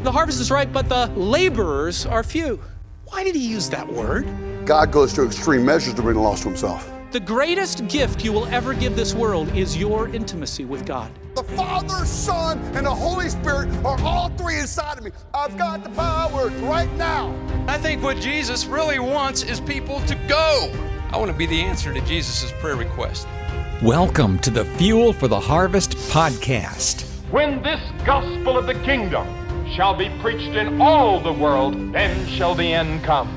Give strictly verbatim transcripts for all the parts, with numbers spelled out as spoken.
The harvest is ripe, but the laborers are few. Why did he use that word? God goes to extreme measures to bring the lost to himself. The greatest gift you will ever give this world is your intimacy with God. The Father, Son, and the Holy Spirit are all three inside of me. I've got the power right now. I think what Jesus really wants is people to go. I want to be the answer to Jesus' prayer request. Welcome to the Fuel for the Harvest podcast. When this gospel of the kingdom shall be preached in all the world, then shall the end come.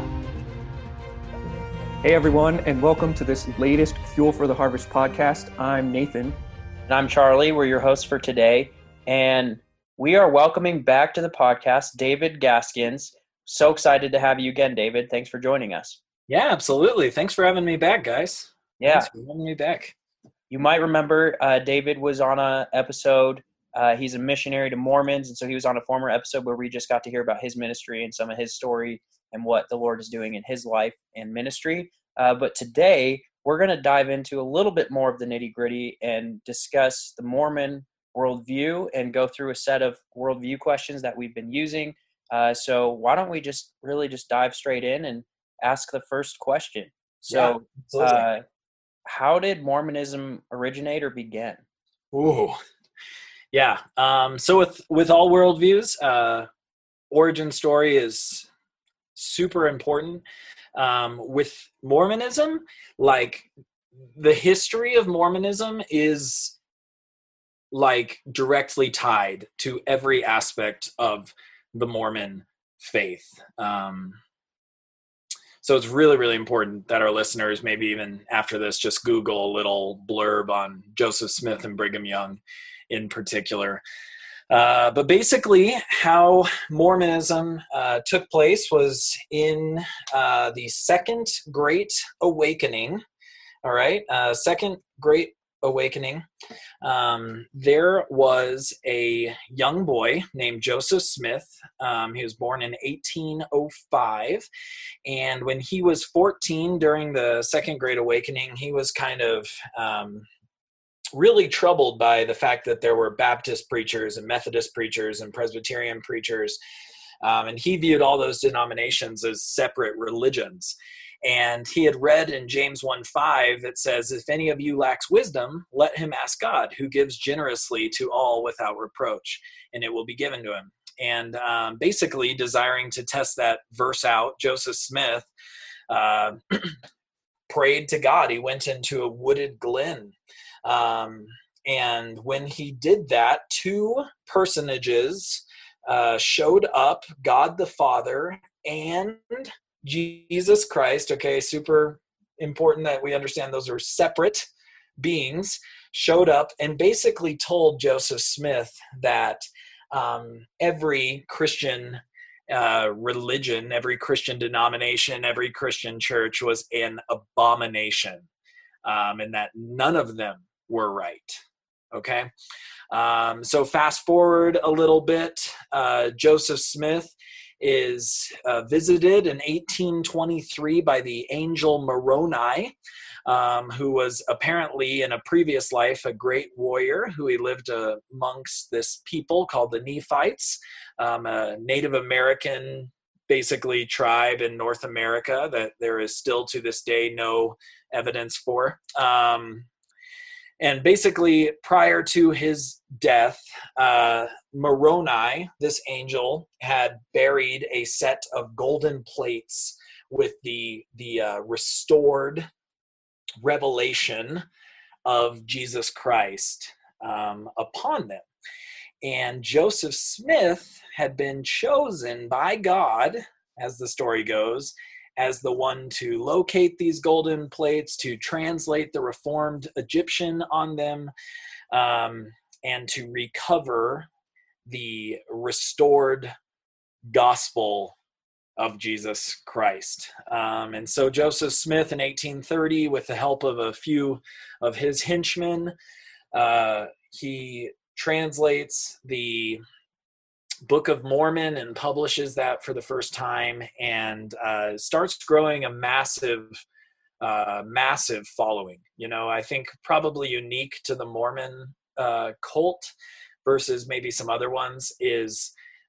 Hey everyone, and welcome to this latest Fuel for the Harvest podcast. I'm Nathan. And I'm Charlie. We're your hosts for today. And we are welcoming back to the podcast David Gaskins. So excited to have you again, David. Thanks for joining us. Yeah, absolutely. Thanks for having me back, guys. Yeah. Thanks for having me back. You might remember uh, David was on an episode. Uh, he's a missionary to Mormons, and so he was on a former episode where we just got to hear about his ministry and some of his story and what the Lord is doing in his life and ministry. Uh, but today, we're going to dive into a little bit more of the nitty-gritty and discuss the Mormon worldview and go through a set of worldview questions that we've been using. Uh, so why don't we just really just dive straight in and ask the first question? So yeah, uh, how did Mormonism originate or begin? Ooh. Yeah. Um, so with, with all worldviews, uh, origin story is super important. Um, with Mormonism, like the history of Mormonism is like directly tied to every aspect of the Mormon faith. Um, so it's really, really important that our listeners, maybe even after this, just Google a little blurb on Joseph Smith and Brigham Young in particular. Uh, but basically how Mormonism uh, took place was in uh, the Second Great Awakening. All right. Uh, Second Great Awakening. Um, there was a young boy named Joseph Smith. Um, he was born in eighteen oh five. And when he was fourteen during the Second Great Awakening, he was kind of um, really troubled by the fact that there were Baptist preachers and Methodist preachers and Presbyterian preachers. Um, and he viewed all those denominations as separate religions. And he had read in James one five, it says, if any of you lacks wisdom, let him ask God, who gives generously to all without reproach, and it will be given to him. And um, basically desiring to test that verse out, Joseph Smith uh, prayed to God. He went into a wooded glen. Um, and when he did that, two personages uh, showed up, God the Father and Jesus Christ. Okay, super important that we understand those are separate beings, showed up and basically told Joseph Smith that um, every Christian uh, religion, every Christian denomination, every Christian church was an abomination, um, and that none of them were right. Okay. Um, so fast forward a little bit, uh, Joseph Smith is uh, visited in eighteen twenty-three by the angel Moroni, um, who was apparently in a previous life a great warrior who he lived uh, amongst this people called the Nephites, um, a Native American basically tribe in North America that there is still to this day no evidence for. Um, And basically, prior to his death, uh, Moroni, this angel, had buried a set of golden plates with the the uh, restored revelation of Jesus Christ um, upon them. And Joseph Smith had been chosen by God, as the story goes, as the one to locate these golden plates, to translate the Reformed Egyptian on them, um, and to recover the restored gospel of Jesus Christ. Um, and so Joseph Smith in eighteen thirty, with the help of a few of his henchmen, uh, he translates the Book of Mormon and publishes that for the first time, and uh, starts growing a massive, uh, massive following. You know, I think probably unique to the Mormon uh, cult versus maybe some other ones is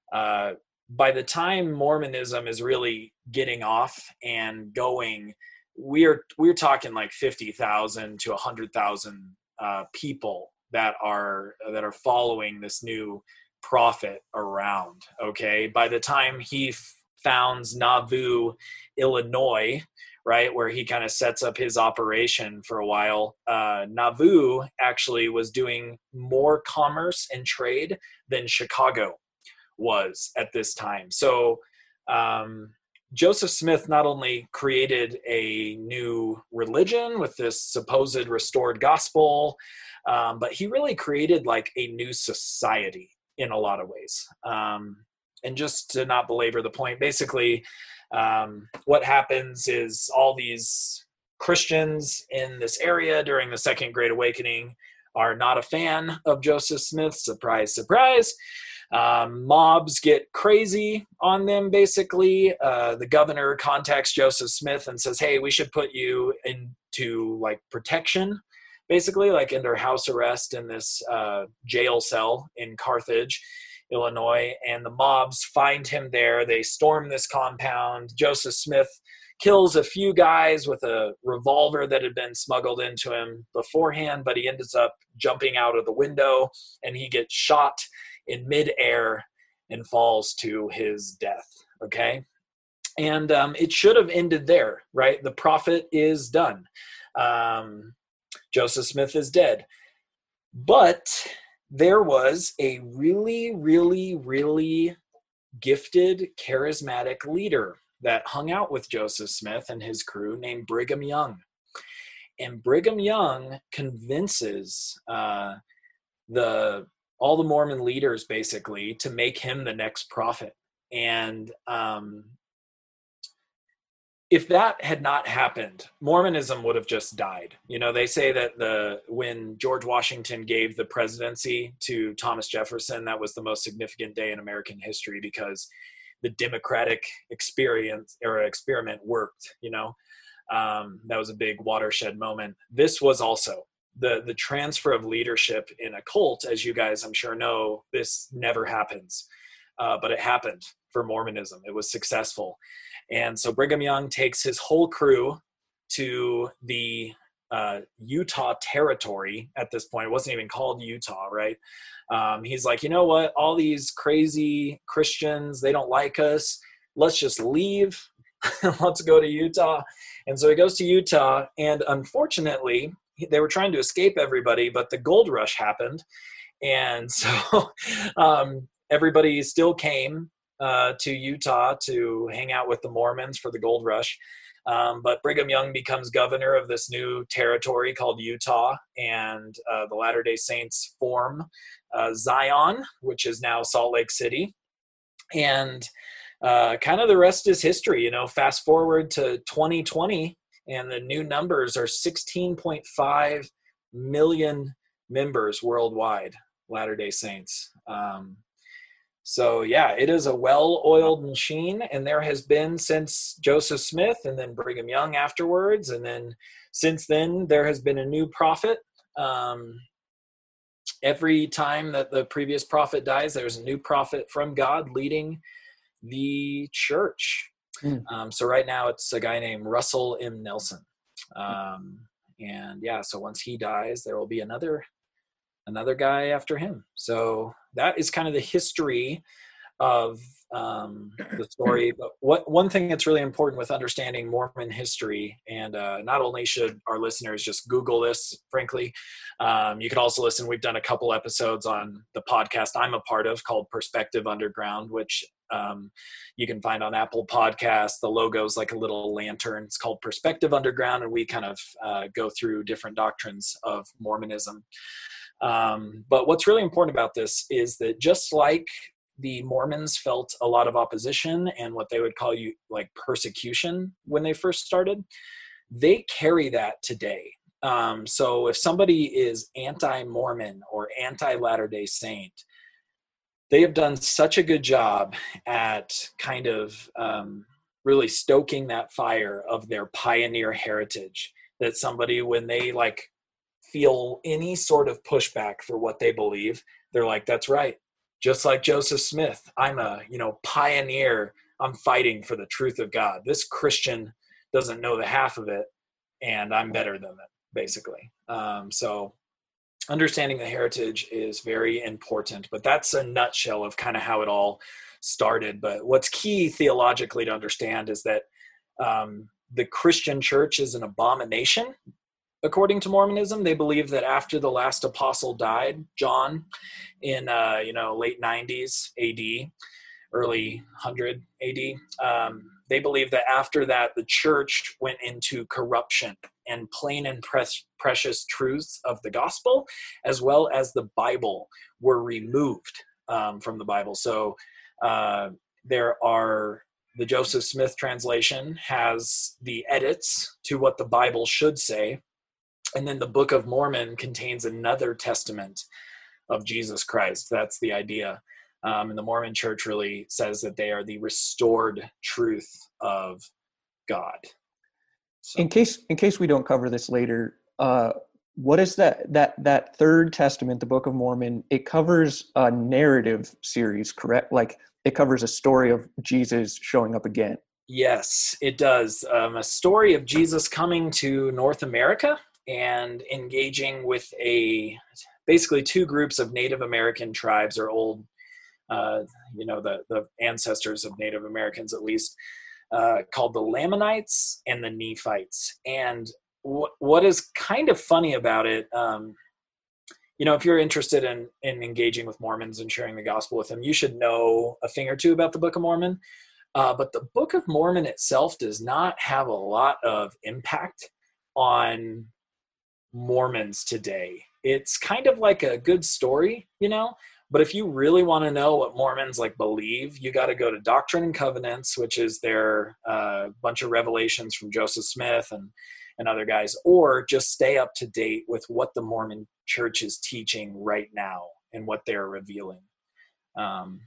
uh, by the time Mormonism is really getting off and going, we're we're talking like fifty thousand to one hundred thousand uh, people that are that are following this new prophet around. Okay, by the time he f- founds Nauvoo, Illinois, right, where he kind of sets up his operation for a while, uh, Nauvoo actually was doing more commerce and trade than Chicago was at this time. So um, Joseph Smith not only created a new religion with this supposed restored gospel, um, but he really created like a new society in a lot of ways. Um, and just to not belabor the point, basically um, what happens is all these Christians in this area during the Second Great Awakening are not a fan of Joseph Smith. Surprise, surprise. Um, mobs get crazy on them, basically. Uh, the governor contacts Joseph Smith and says, hey, we should put you into like protection, basically like under house arrest in this uh, jail cell in Carthage, Illinois. And the mobs find him there. They storm this compound. Joseph Smith kills a few guys with a revolver that had been smuggled into him beforehand, but he ends up jumping out of the window and he gets shot in midair and falls to his death. Okay. And um, it should have ended there, right? The prophet is done. Um, Joseph Smith is dead. But there was a really, really, really gifted, charismatic leader that hung out with Joseph Smith and his crew named Brigham Young. And Brigham Young convinces uh, the all the Mormon leaders basically to make him the next prophet. And um, if that had not happened, Mormonism would have just died. You know, they say that the when George Washington gave the presidency to Thomas Jefferson, that was the most significant day in American history because the democratic experience or experiment worked, you know. Um, that was a big watershed moment. This was also the the transfer of leadership in a cult, as you guys I'm sure know, this never happens, uh, but it happened for Mormonism. It was successful. And so Brigham Young takes his whole crew to the uh, Utah territory at this point. It wasn't even called Utah, right? Um, he's like, you know what? All these crazy Christians, they don't like us. Let's just leave. Let's go to Utah. And so he goes to Utah, and unfortunately, they were trying to escape everybody, but the gold rush happened. And so um, everybody still came uh, to Utah to hang out with the Mormons for the gold rush. Um, but Brigham Young becomes governor of this new territory called Utah, and uh, the Latter-day Saints form uh, Zion, which is now Salt Lake City. And uh, kind of the rest is history. You know, fast forward to twenty twenty, and the new numbers are sixteen point five million members worldwide, Latter-day Saints. Um, so yeah, it is a well-oiled machine, and there has been since Joseph Smith and then Brigham Young afterwards. And then since then, there has been a new prophet. Um, every time that the previous prophet dies, there's a new prophet from God leading the church. Mm. Um, so right now it's a guy named Russell M. Nelson. Um, and yeah, so once he dies, there will be another, another guy after him. So that is kind of the history of um, the story. But what, one thing that's really important with understanding Mormon history, and uh, not only should our listeners just Google this, frankly, um, you can also listen. We've done a couple episodes on the podcast I'm a part of called Perspective Underground, which um, you can find on Apple Podcasts. The logo's like a little lantern. It's called Perspective Underground, and we kind of uh, go through different doctrines of Mormonism. Um, but what's really important about this is that just like the Mormons felt a lot of opposition and what they would call you like persecution when they first started, they carry that today. Um, so if somebody is anti-Mormon or anti-Latter-day Saint, they have done such a good job at kind of um, really stoking that fire of their pioneer heritage, that somebody, when they like feel any sort of pushback for what they believe, they're like, that's right. just like Joseph Smith, I'm a, you know, pioneer. I'm fighting for the truth of God. This Christian doesn't know the half of it, and I'm better than them, basically. Um, so understanding the heritage is very important, but that's a nutshell of kind of how it all started. But what's key theologically to understand is that um, the Christian church is an abomination. According to Mormonism, they believe that after the last apostle died, John, in uh, you know late nineties A D, early one hundred A D, um, they believe that after that, the church went into corruption, and plain and pre- precious truths of the gospel, as well as the Bible, were removed um, from the Bible. So uh, there are, the Joseph Smith translation has the edits to what the Bible should say. And then the Book of Mormon contains another testament of Jesus Christ. That's the idea. Um, and the Mormon church really says that they are the restored truth of God. So. In case in case we don't cover this later, uh, what is that that that third testament, the Book of Mormon? It covers a narrative series, correct? Like it covers a story of Jesus showing up again. Yes, it does. Um, a story of Jesus coming to North America and engaging with a basically two groups of Native American tribes, or old, uh, you know, the, the ancestors of Native Americans at least, uh, called the Lamanites and the Nephites. And w- what is kind of funny about it, um, you know, if you're interested in, in engaging with Mormons and sharing the gospel with them, you should know a thing or two about the Book of Mormon. Uh, but the Book of Mormon itself does not have a lot of impact on Mormons today. It's kind of like a good story, you know, but if you really want to know what Mormons like believe, you got to go to Doctrine and Covenants, which is their uh, bunch of revelations from Joseph Smith and, and other guys, or just stay up to date with what the Mormon church is teaching right now and what they're revealing. Um,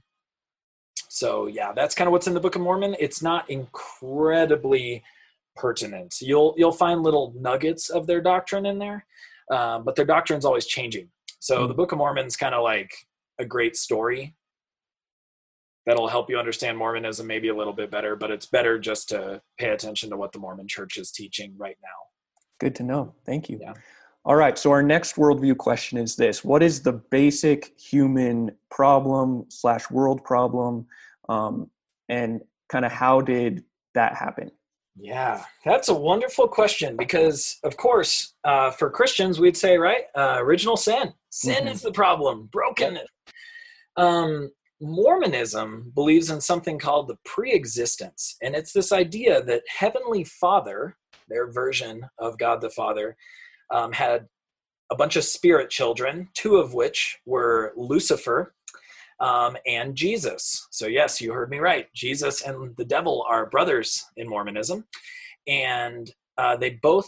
so yeah, that's kind of what's in the Book of Mormon. It's not incredibly pertinent. You'll you'll find little nuggets of their doctrine in there, um, but their doctrine's always changing. So mm-hmm. the Book of Mormon's kind of like a great story that'll help you understand Mormonism maybe a little bit better, but it's better just to pay attention to what the Mormon church is teaching right now. Good to know. Thank you. Yeah. All right. So our next worldview question is this: what is the basic human problem slash world problem, um, and kind of how did that happen? Yeah, that's a wonderful question because, of course, uh, for Christians, we'd say, right, uh, original sin. Sin mm-hmm. is the problem, brokenness. Um, Mormonism believes in something called the pre-existence, and it's this idea that Heavenly Father, their version of God the Father, um, had a bunch of spirit children, two of which were Lucifer Um, and Jesus. So yes, you heard me right. Jesus and the devil are brothers in Mormonism. And uh, they both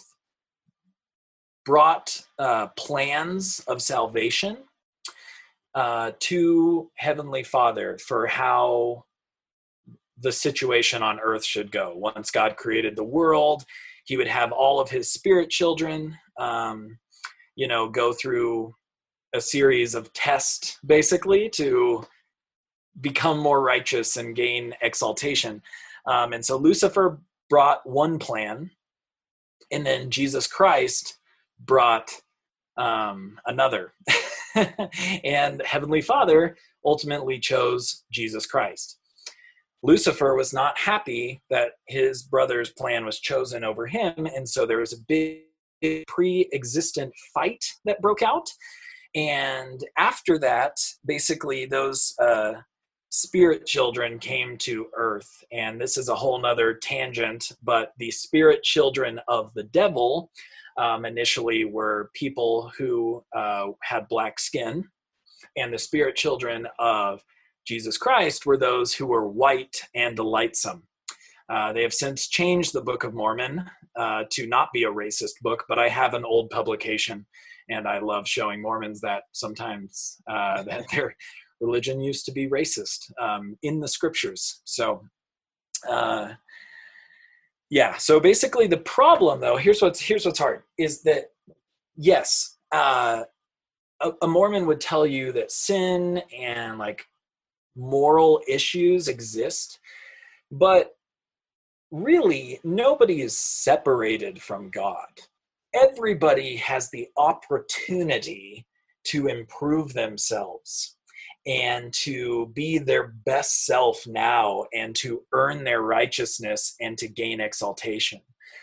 brought uh, plans of salvation uh, to Heavenly Father for how the situation on earth should go. Once God created the world, he would have all of his spirit children, um, you know, go through a series of tests basically to become more righteous and gain exaltation. Um, and so Lucifer brought one plan, and then Jesus Christ brought um, another. And Heavenly Father ultimately chose Jesus Christ. Lucifer was not happy that his brother's plan was chosen over him, and so there was a big, big pre-existent fight that broke out. And after that, basically those uh, spirit children came to earth. And this is a whole nother tangent, but the spirit children of the devil um, initially were people who uh, had black skin. And the spirit children of Jesus Christ were those who were white and delightsome. Uh, they have since changed the Book of Mormon uh, to not be a racist book, but I have an old publication. And I love showing Mormons that sometimes uh, that their religion used to be racist um, in the scriptures. So, uh, yeah. So basically, the problem, though, here's what's here's what's hard is that yes, uh, a, a Mormon would tell you that sin and like moral issues exist, but really nobody is separated from God. Everybody has the opportunity to improve themselves and to be their best self now and to earn their righteousness and to gain exaltation.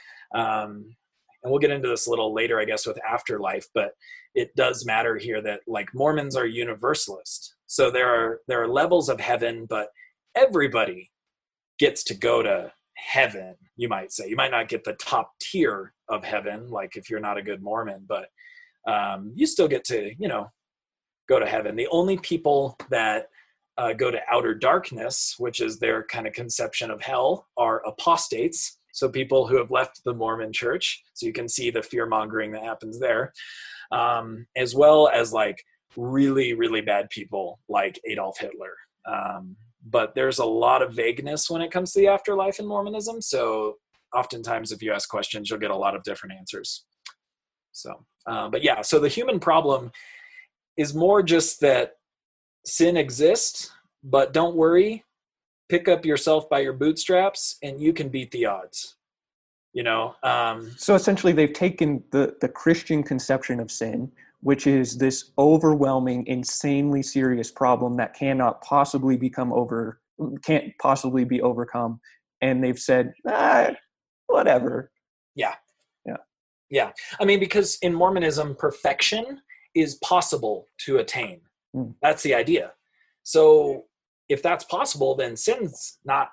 Um, and we'll get into this a little later, I guess, with afterlife, but it does matter here that like Mormons are universalist. So there are, there are levels of heaven, but everybody gets to go to heaven, you might say. You might not get the top tier of heaven, like if you're not a good Mormon, but um, you still get to, you know, go to heaven. The only people that uh, go to outer darkness, which is their kind of conception of hell, are apostates. So people who have left the Mormon church. So you can see the fear mongering that happens there, um, as well as like really, really bad people like Adolf Hitler. Um, but there's a lot of vagueness when it comes to the afterlife in Mormonism. So oftentimes if you ask questions, you'll get a lot of different answers. So, uh, but yeah, so the human problem is more just that sin exists, but don't worry, pick up yourself by your bootstraps and you can beat the odds, you know? Um, so essentially they've taken the, the Christian conception of sin, which is this overwhelming, insanely serious problem that cannot possibly become over, can't possibly be overcome. And they've said, ah, whatever. Yeah. Yeah. Yeah. I mean, because in Mormonism, perfection is possible to attain. Mm. That's the idea. So if that's possible, then sin's not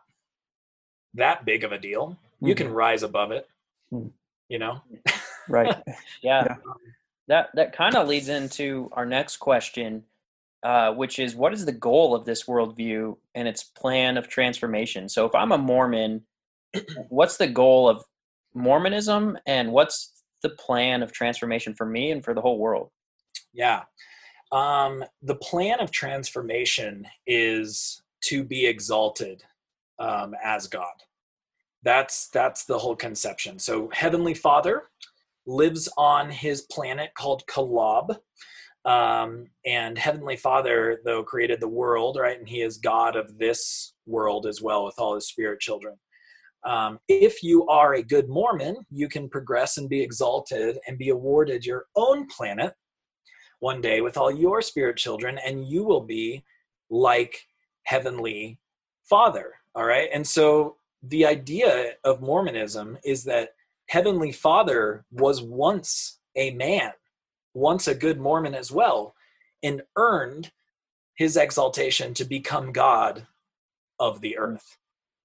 that big of a deal. Mm-hmm. You can rise above it, mm. you know? Right. Yeah. yeah. That that kind of leads into our next question, uh, which is, what is the goal of this worldview and its plan of transformation? So if I'm a Mormon, what's the goal of Mormonism and what's the plan of transformation for me and for the whole world? Yeah. Um, the plan of transformation is to be exalted um, as God. That's that's the whole conception. So Heavenly Father lives on his planet called Kolob. Um, and Heavenly Father, though, created the world, right? And he is God of this world as well with all his spirit children. Um, if you are a good Mormon, you can progress and be exalted and be awarded your own planet one day with all your spirit children, and you will be like Heavenly Father, all right? And so the idea of Mormonism is that Heavenly Father was once a man, once a good Mormon as well, and earned his exaltation to become God of the earth.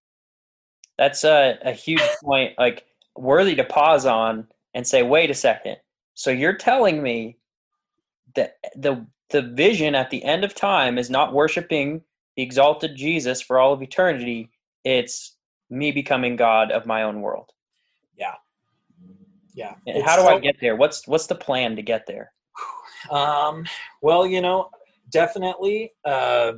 That's a, a huge point, like worthy to pause on and say, wait a second. So you're telling me that the the vision at the end of time is not worshiping the exalted Jesus for all of eternity. It's me becoming God of my own world. Yeah. Yeah. And it's how do so, I get there? What's what's the plan to get there? Um, well, you know, definitely uh,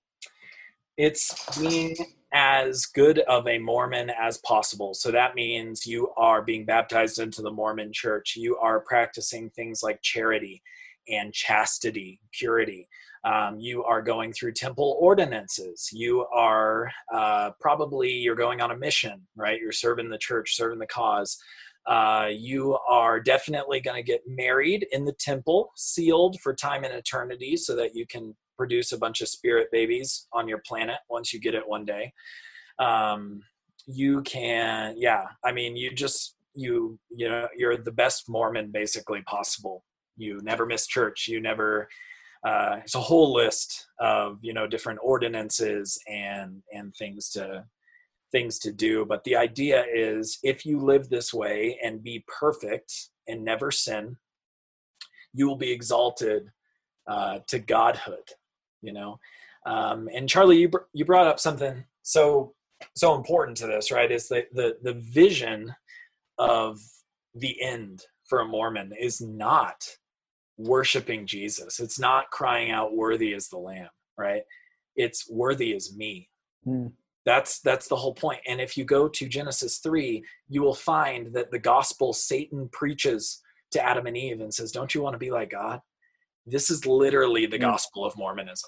it's being as good of a Mormon as possible. So that means you are being baptized into the Mormon church. You are practicing things like charity and chastity, purity. Um, you are going through temple ordinances. You are uh, probably, you're going on a mission, right? You're serving the church, serving the cause. Uh, you are definitely going to get married in the temple, sealed for time and eternity so that you can produce a bunch of spirit babies on your planet once you get it one day. Um, you can, yeah, I mean, you just, you, you know, you're the best Mormon basically possible. You never miss church. You never, uh, it's a whole list of, you know, different ordinances and, and things to, things to do. But the idea is if you live this way and be perfect and never sin, you will be exalted uh, to godhood, you know? Um, and Charlie, you, br- you brought up something so, so important to this, right? Is the, the, the vision of the end for a Mormon is not worshiping Jesus. It's not crying out, worthy is the Lamb, right? It's worthy is me. Mm. That's that's the whole point. And if you go to Genesis three, you will find that the gospel Satan preaches to Adam and Eve and says, don't you want to be like God? This is literally the mm. gospel of Mormonism.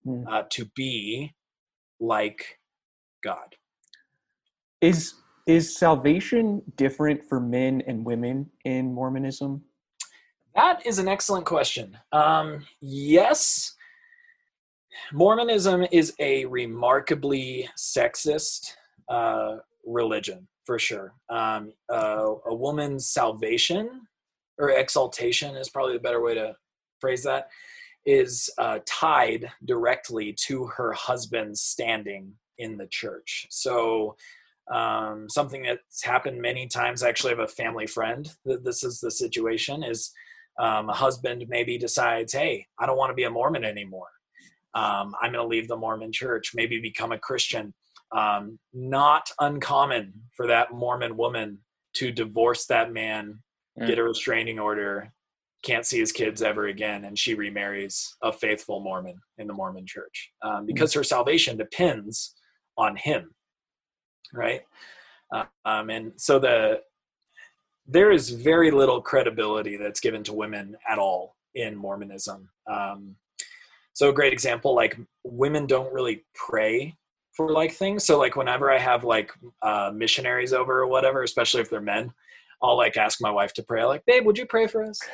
Mm. uh, to be like God. Is is salvation different for men and women in Mormonism? That is an excellent question. Um, yes, Mormonism is a remarkably sexist uh, religion, for sure. Um, uh, a woman's salvation or exaltation is probably the better way to phrase that, is uh, tied directly to her husband's standing in the church. So um, something that's happened many times, I actually have a family friend that this is the situation, is um, a husband maybe decides, hey, I don't want to be a Mormon anymore. Um, I'm going to leave the Mormon church, maybe become a Christian. Um, not uncommon for that Mormon woman to divorce that man, mm. get a restraining order, can't see his kids ever again, and she remarries a faithful Mormon in the Mormon church um, because mm. her salvation depends on him, right? Uh, um, and so the there is very little credibility that's given to women at all in Mormonism. Um, So a great example, like women don't really pray for like things. So like whenever I have like uh, missionaries over or whatever, especially if they're men, I'll like ask my wife to pray. Like, babe, would you pray for us?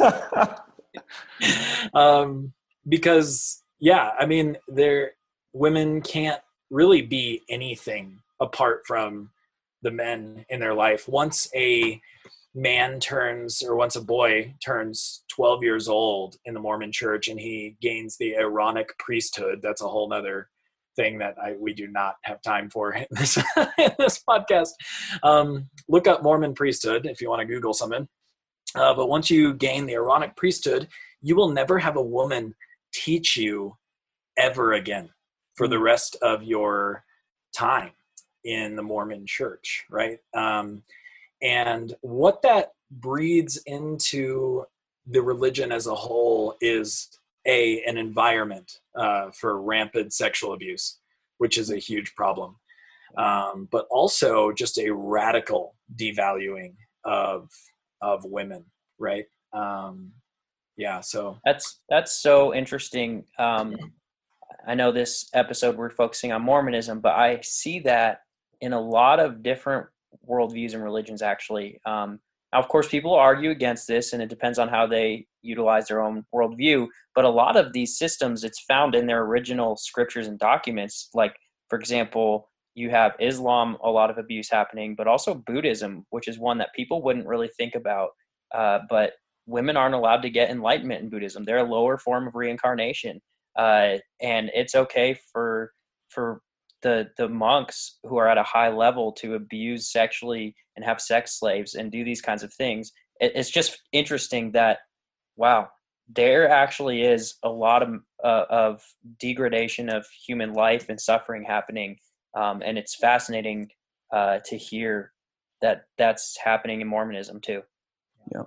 um, because yeah, I mean, there women can't really be anything apart from the men in their life. Once a man turns, or once a boy turns twelve years old in the Mormon church and he gains the Aaronic priesthood, that's a whole nother thing that I, we do not have time for in this, in this podcast. Um, look up Mormon priesthood if you want to Google something. Uh, but once you gain the Aaronic priesthood, you will never have a woman teach you ever again for the rest of your time in the Mormon church, right? Um, And what that breeds into the religion as a whole is a an environment uh, for rampant sexual abuse, which is a huge problem. Um, but also just a radical devaluing of of women, right? Um, yeah, so that's that's so interesting. Um, I know this episode we're focusing on Mormonism, but I see that in a lot of different worldviews and religions, actually. Um, now, of course, people argue against this, and it depends on how they utilize their own worldview. But a lot of these systems, it's found in their original scriptures and documents. Like, for example, you have Islam, a lot of abuse happening, but also Buddhism, which is one that people wouldn't really think about. Uh, but women aren't allowed to get enlightenment in Buddhism. They're a lower form of reincarnation. Uh, and it's okay for for the the monks who are at a high level to abuse sexually and have sex slaves and do these kinds of things. It, it's just interesting that, wow, there actually is a lot of uh, of degradation of human life and suffering happening. Um, and it's fascinating uh, to hear that that's happening in Mormonism too. Yeah.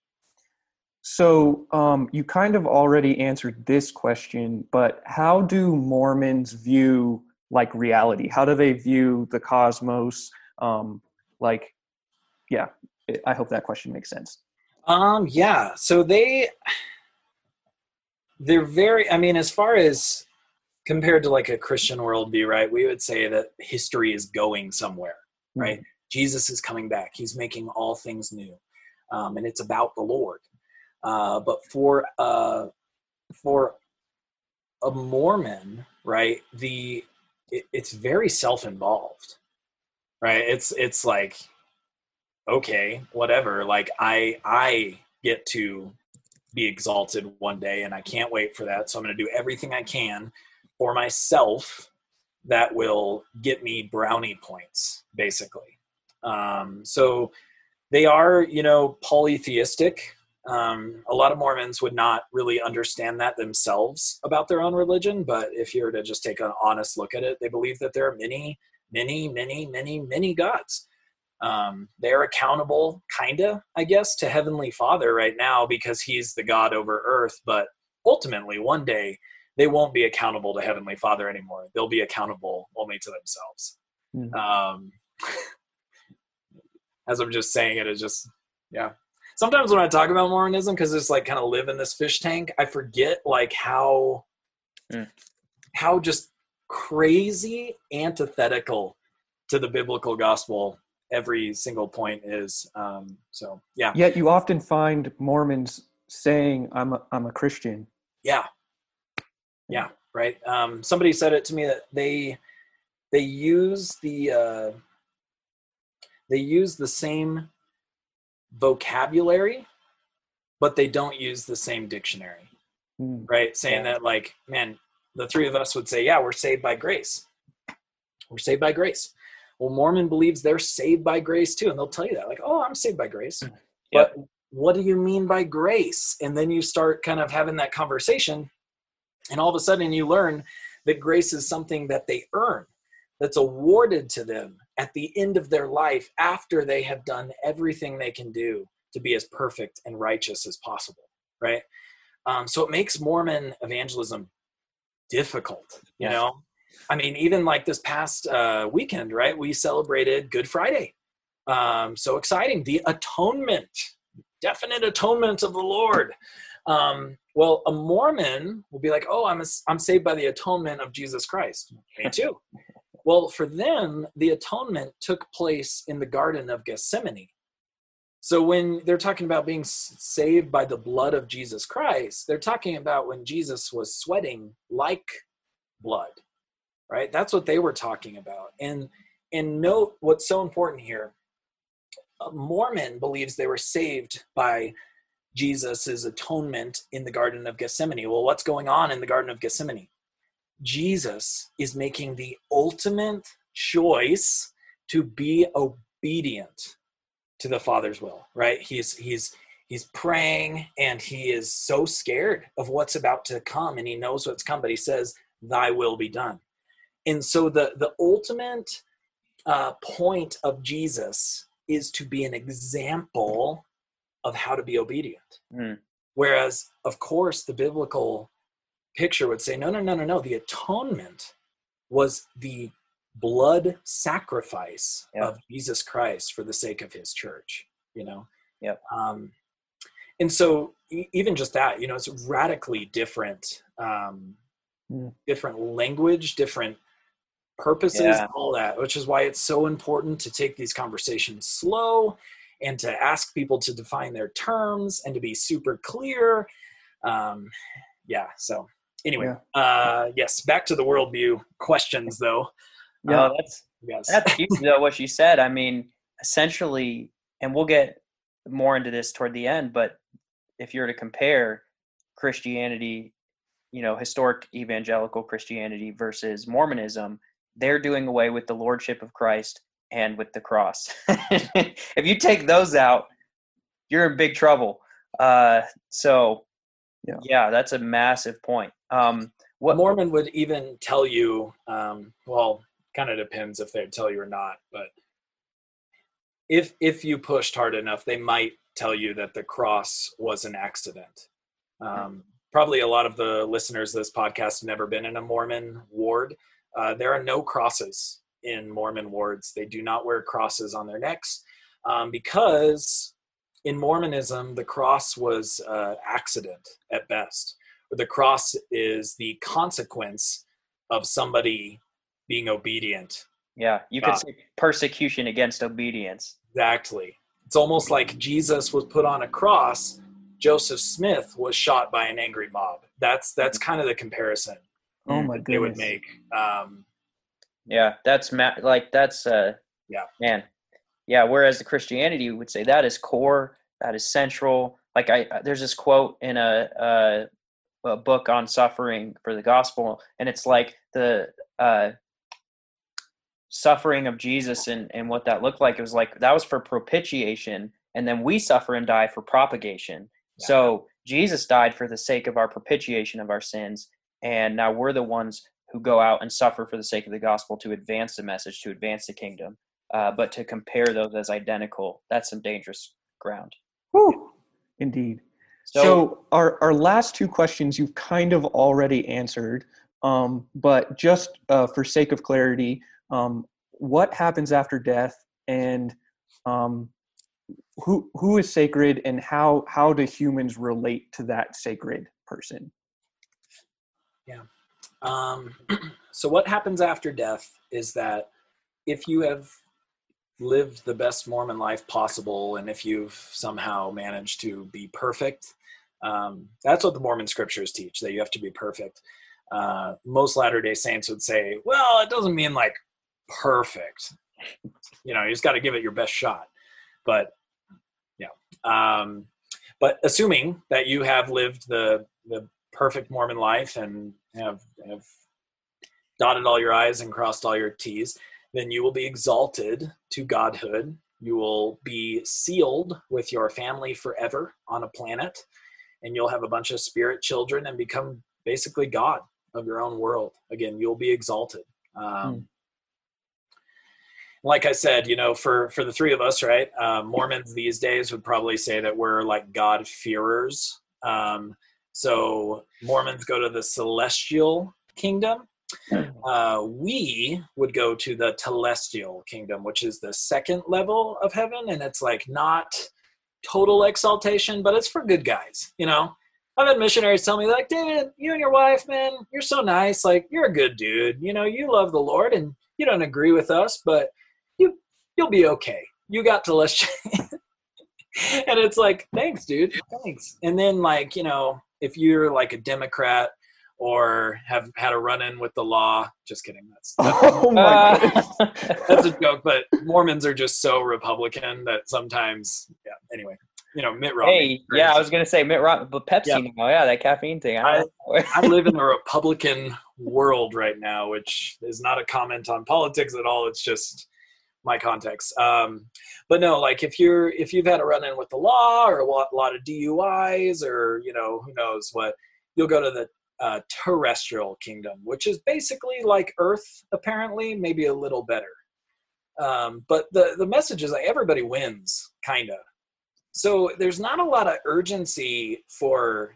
So um, you kind of already answered this question, but how do Mormons view like reality? How do they view the cosmos? Um, like, yeah, I hope that question makes sense. Um, yeah. So they, they're very, I mean, as far as compared to like a Christian worldview, right? We would say that history is going somewhere, right? Mm-hmm. Jesus is coming back. He's making all things new. Um, and it's about the Lord. Uh, but for, uh, for a Mormon, right, the, it, it's very self-involved, right? It's, it's like, okay, whatever. Like I, I get to be exalted one day and I can't wait for that. So I'm going to do everything I can for myself that will get me brownie points, basically. Um, so they are, you know, polytheistic. Um, a lot of Mormons would not really understand that themselves about their own religion, but if you were to just take an honest look at it, they believe that there are many, many, many, many, many gods. Um, they're accountable, kinda, I guess, to Heavenly Father right now because he's the God over earth, but ultimately one day they won't be accountable to Heavenly Father anymore. They'll be accountable only to themselves. Mm. Um, as I'm just saying it, it's just, yeah. Sometimes when I talk about Mormonism, because it's like kind of live in this fish tank, I forget like how, mm. how just crazy antithetical to the biblical gospel every single point is. Um, so yeah. Yet you often find Mormons saying, I'm a, I'm a Christian. Yeah. Yeah. Right. Um, somebody said it to me that they, they use the, uh, they use the same vocabulary, but they don't use the same dictionary, Mm. right? Saying that, like, man, the three of us would say, yeah, we're saved by grace. We're saved by grace. Well, Mormon believes they're saved by grace too. And they'll tell you that, like, oh, I'm saved by grace. Yep. But what do you mean by grace? And then you start kind of having that conversation, and all of a sudden you learn that grace is something that they earn, that's awarded to them at the end of their life after they have done everything they can do to be as perfect and righteous as possible, right? Um, so it makes Mormon evangelism difficult, you Yeah. know? I mean, even like this past uh, weekend, right? We celebrated Good Friday. Um, so exciting. The atonement, definite atonement of the Lord. Um, well, a Mormon will be like, oh, I'm, a, I'm saved by the atonement of Jesus Christ. Me too. Well, for them, the atonement took place in the Garden of Gethsemane. So when they're talking about being saved by the blood of Jesus Christ, they're talking about when Jesus was sweating like blood, right? That's what they were talking about. And, and note what's so important here. A Mormon believes they were saved by Jesus's atonement in the Garden of Gethsemane. Well, what's going on in the Garden of Gethsemane? Jesus is making the ultimate choice to be obedient to the Father's will, right? He's he's he's praying, and he is so scared of what's about to come, and he knows what's come, but he says, thy will be done. And so the the ultimate uh, point of Jesus is to be an example of how to be obedient. Mm. Whereas, of course, the biblical picture would say, no, no, no, no, no. The atonement was the blood sacrifice Yep. of Jesus Christ for the sake of his church, you know? Yep. Um, and so e- even just that, you know, it's radically different, um, Mm. different language, different purposes, Yeah. all that, which is why it's so important to take these conversations slow and to ask people to define their terms and to be super clear. Um, yeah. So anyway, uh, yes, back to the worldview questions though. Yeah, Uh, that's yes. that's huge though, what you said. I mean, essentially, and we'll get more into this toward the end, but if you're to compare Christianity, you know, historic evangelical Christianity versus Mormonism, they're doing away with the lordship of Christ and with the cross. If you take those out, you're in big trouble. Uh, so, Yeah. yeah, that's a massive point. Um, What what Mormon would even tell you, um, well, kind of depends if they'd tell you or not, but if if you pushed hard enough, they might tell you that the cross was an accident. Um, probably a lot of the listeners of this podcast have never been in a Mormon ward. Uh, there are no crosses in Mormon wards. They do not wear crosses on their necks um, because in Mormonism, the cross was uh, accident at best. The cross is the consequence of somebody being obedient. yeah, you could God. say persecution against obedience. Exactly. It's almost like Jesus was put on a cross. Joseph Smith was shot by an angry mob. That's that's kind of the comparison Oh my that they would goodness. make. Um, Yeah, that's ma- like that's uh Yeah. man. Yeah, whereas the Christianity would say that is core, that is central. Like I there's this quote in a a, a book on suffering for the gospel, and it's like the uh suffering of Jesus and and what that looked like. It was like that was for propitiation, and then we suffer and die for propagation. Yeah. So Jesus died for the sake of our propitiation of our sins, and now we're the ones who go out and suffer for the sake of the gospel to advance the message, to advance the kingdom. Uh, but to compare those as identical, that's some dangerous ground. Whew. Indeed. So, So, our, our last two questions you've kind of already answered, um, but just uh, for sake of clarity, um, what happens after death, and um, who who is sacred, and how how do humans relate to that sacred person? Um, so what happens after death is that if you have lived the best Mormon life possible, and if you've somehow managed to be perfect, um, that's what the Mormon scriptures teach, that you have to be perfect. Uh, most Latter-day Saints would say, well, it doesn't mean like perfect. You know, you just got to give it your best shot. But yeah. Um, but assuming that you have lived the the perfect Mormon life and have, have dotted all your I's and crossed all your T's, then you will be exalted to godhood. You will be sealed with your family forever on a planet, and you'll have a bunch of spirit children and become basically God of your own world. Again, you'll be exalted. Um, hmm. Like I said, you know, for, for the three of us, right, uh, Mormons these days would probably say that we're like God-fearers. Um, so Mormons go to the celestial kingdom. Uh, we would go to the telestial kingdom, which is the second level of heaven. And it's like not total exaltation, but it's for good guys. You know, I've had missionaries tell me like, David, you and your wife, man, you're so nice. Like, you're a good dude. You know, you love the Lord and you don't agree with us, but you, you'll be okay. You got telestial. And it's like, thanks, dude. Thanks. And then like, you know, if you're like a Democrat or have had a run-in with the law. Just kidding. That's, that's, oh my goodness. That's a joke, but Mormons are just so Republican that sometimes, yeah, anyway, you know, Mitt Romney. Hey, yeah, I was going to say Mitt Romney, but Pepsi yeah. now, yeah, that caffeine thing. I, I, I live in a Republican world right now, which is not a comment on politics at all. It's just my context. Um, but no, like if you're, if you've had a run-in with the law or a lot, a lot of D U Is or, you know, who knows what, you'll go to the Uh, terrestrial kingdom, which is basically like Earth, apparently, maybe a little better. Um, but the, the message is like everybody wins, kind of. So there's not a lot of urgency for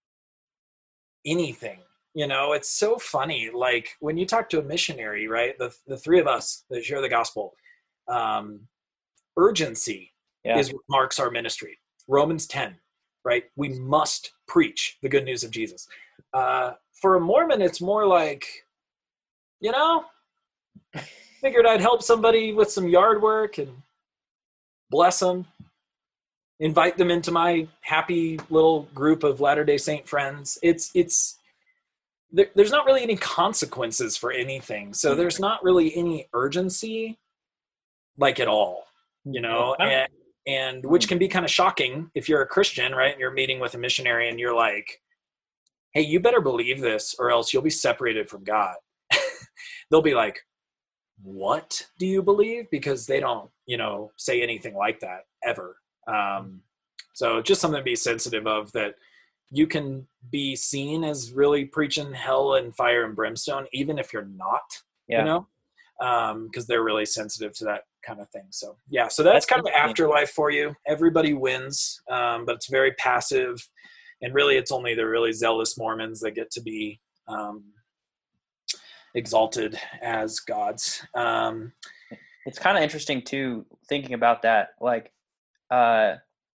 anything. You know, it's so funny. Like when you talk to a missionary, right, the, the three of us that share the gospel, um, urgency yeah. is what marks our ministry. Romans ten, right? We must preach the good news of Jesus. Uh, for a Mormon, it's more like, you know, figured I'd help somebody with some yard work and bless them, invite them into my happy little group of Latter-day Saint friends. It's, it's, there, there's not really any consequences for anything. So there's not really any urgency like at all, you know, and, and which can be kind of shocking if you're a Christian, right? And you're meeting with a missionary and you're like, hey, you better believe this or else you'll be separated from God. They'll be like, what do you believe? Because they don't, you know, say anything like that ever. Um, so just something to be sensitive of, that you can be seen as really preaching hell and fire and brimstone, even if you're not, yeah. you know, um, cause they're really sensitive to that kind of thing. So yeah, so that's, that's kind of afterlife for you. Everybody wins, um, but it's very passive. And really, it's only the really zealous Mormons that get to be um, exalted as gods. Um, it's kind of interesting, too, thinking about that. Like uh,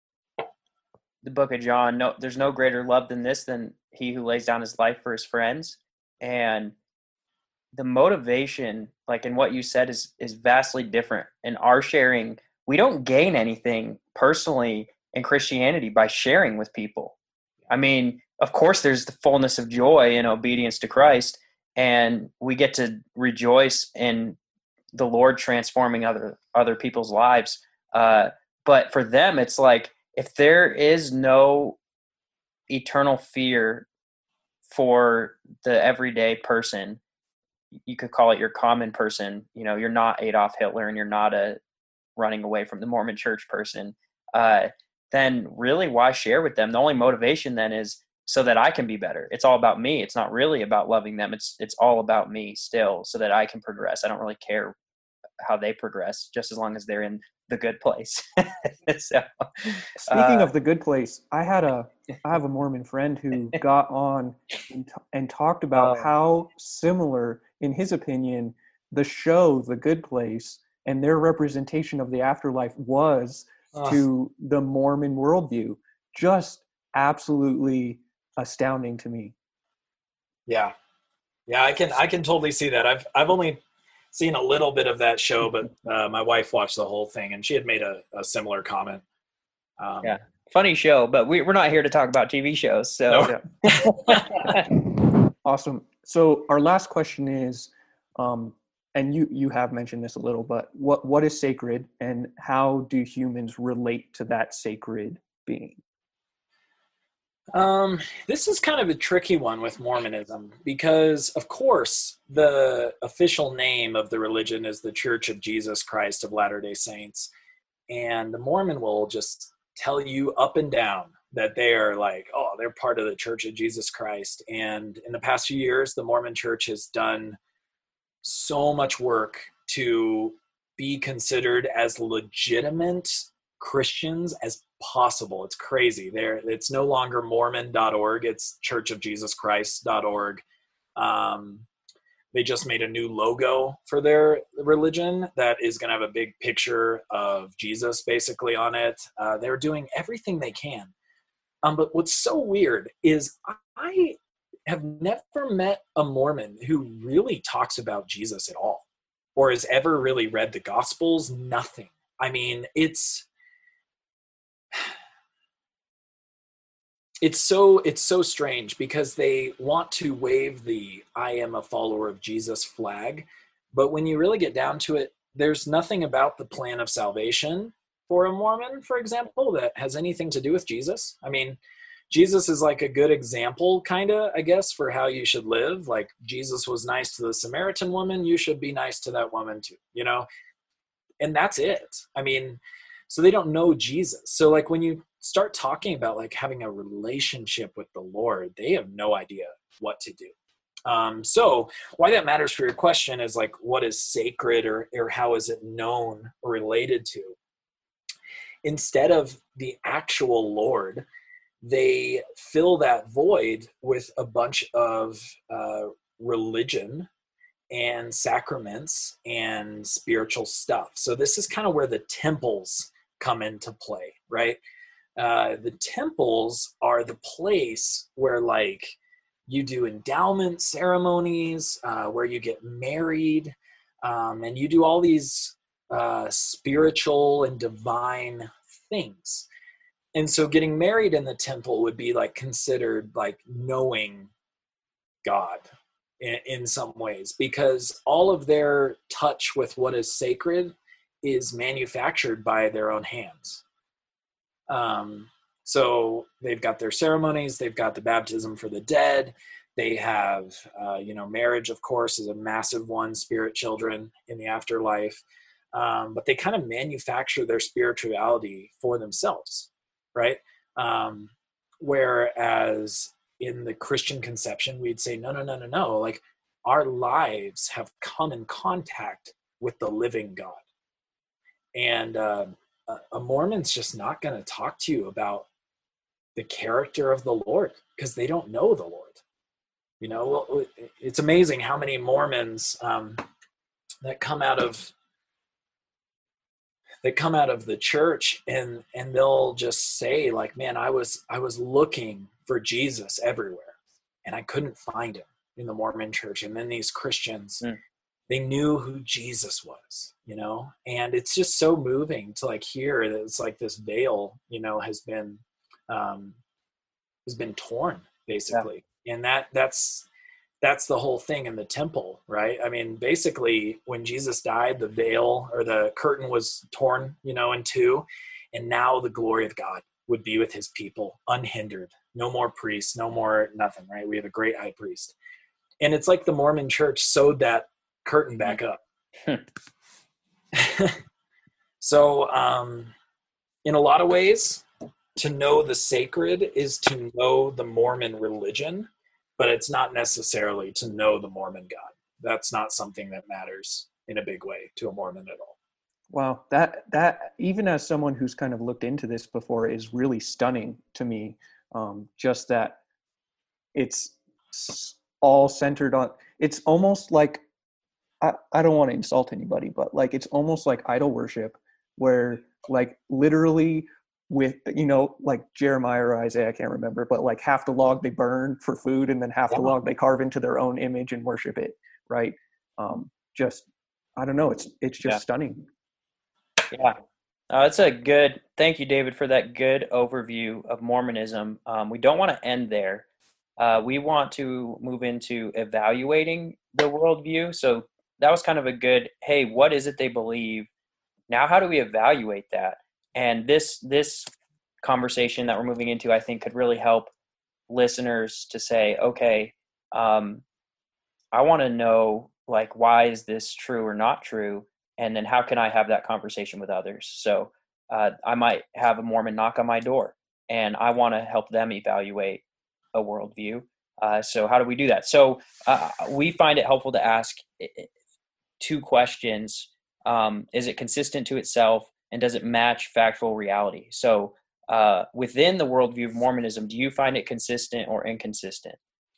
the book of John, no, there's no greater love than this, than he who lays down his life for his friends. And the motivation, like in what you said, is is vastly different. In our sharing, we don't gain anything personally in Christianity by sharing with people. I mean, of course, there's the fullness of joy in obedience to Christ, and we get to rejoice in the Lord transforming other other people's lives. Uh, but for them, it's like, if there is no eternal fear for the everyday person, you could call it your common person. You know, you're not Adolf Hitler and you're not a running away from the Mormon church person. Uh, then really why share with them? The only motivation then is so that I can be better. It's all about me. It's not really about loving them. It's it's all about me still, so that I can progress. I don't really care how they progress, just as long as they're in the good place. so, Speaking uh, of the good place, I had a I have a Mormon friend who got on and, t- and talked about oh. how similar, in his opinion, the show The Good Place and their representation of the afterlife was to the Mormon worldview. Just absolutely astounding to me. Yeah. Yeah, I can I can totally see that. I've I've only seen a little bit of that show, but uh, my wife watched the whole thing, and she had made a, a similar comment. Um, Yeah, funny show, but we, we're not here to talk about T V shows. So No. Awesome. So our last question is, um, and you you have mentioned this a little, but what what is sacred, and how do humans relate to that sacred being? Um, this is kind of a tricky one with Mormonism because, of course, the official name of the religion is the Church of Jesus Christ of Latter-day Saints. And the Mormon will just tell you up and down that they are like, oh, they're part of the Church of Jesus Christ. And in the past few years, the Mormon Church has done so much work to be considered as legitimate Christians as possible. It's crazy. There, it's no longer Mormon dot org. It's church of jesus christ dot org. Um, they just made a new logo for their religion that is going to have a big picture of Jesus basically on it. Uh, they're doing everything they can. Um, but what's so weird is I have never met a Mormon who really talks about Jesus at all, or has ever really read the Gospels. Nothing. I mean, it's, It's so it's so strange because they want to wave the I am a follower of Jesus flag, but when you really get down to it, there's nothing about the plan of salvation for a Mormon, for example, that has anything to do with Jesus. I mean, Jesus is like a good example, kind of, I guess, for how you should live. Like Jesus was nice to the Samaritan woman, you should be nice to that woman too, you know? And that's it. I mean, so they don't know Jesus. So like when you start talking about like having a relationship with the Lord, they have no idea what to do. Um, so why that matters for your question is like, what is sacred, or, or how is it known or related to? Instead of the actual Lord, they fill that void with a bunch of uh, religion and sacraments and spiritual stuff. So this is kind of where the temples come into play, right? Uh, the temples are the place where like you do endowment ceremonies, uh, where you get married, um, and you do all these uh, spiritual and divine things. And so getting married in the temple would be like considered like knowing God in, in some ways, because all of their touch with what is sacred is manufactured by their own hands. Um, so they've got their ceremonies, they've got the baptism for the dead, they have, uh, you know, marriage, of course, is a massive one, spirit children in the afterlife. Um, but they kind of manufacture their spirituality for themselves, right? Um, whereas in the Christian conception, we'd say, no, no, no, no, no. Like our lives have come in contact with the living God. And, uh, a Mormon's just not going to talk to you about the character of the Lord because they don't know the Lord. You know, it's amazing how many Mormons um, that come out of that come out of the church and and they'll just say like, man, I was I was looking for Jesus everywhere and I couldn't find him in the Mormon church. And then these Christians, mm. they knew who Jesus was, you know, and it's just so moving to like hear that it's like this veil, you know, has been, um, has been torn basically. Yeah. And that that's, that's the whole thing in the temple, right? I mean, basically when Jesus died, the veil or the curtain was torn, you know, in two, and now the glory of God would be with his people unhindered, no more priests, no more nothing, right? We have a great high priest. And it's like the Mormon church sewed that curtain back up. So um in a lot of ways, to know the sacred is to know the Mormon religion, but it's not necessarily to know the Mormon God. That's not something that matters in a big way to a Mormon at all. Wow, that that even as someone who's kind of looked into this before is really stunning to me. Um just that it's all centered on, it's almost like, I, I don't want to insult anybody, but like it's almost like idol worship where like literally with, you know, like Jeremiah or Isaiah, I can't remember, but like half the log they burn for food, and then half yeah. the log they carve into their own image and worship it, right? Um, just, I don't know, it's it's just yeah. stunning. Yeah. Uh, that's a good, thank you, David, for that good overview of Mormonism. Um, we don't want to end there. Uh, we want to move into evaluating the worldview. So that was kind of a good, hey, what is it they believe? Now, how do we evaluate that? And this this conversation that we're moving into, I think, could really help listeners to say, okay, um, I want to know, like, why is this true or not true? And then how can I have that conversation with others? So uh, I might have a Mormon knock on my door, and I want to help them evaluate a worldview. Uh, so how do we do that? So uh, we find it helpful to ask two questions. Um, is it consistent to itself, and does it match factual reality? So uh, within the worldview of Mormonism, do you find it consistent or inconsistent?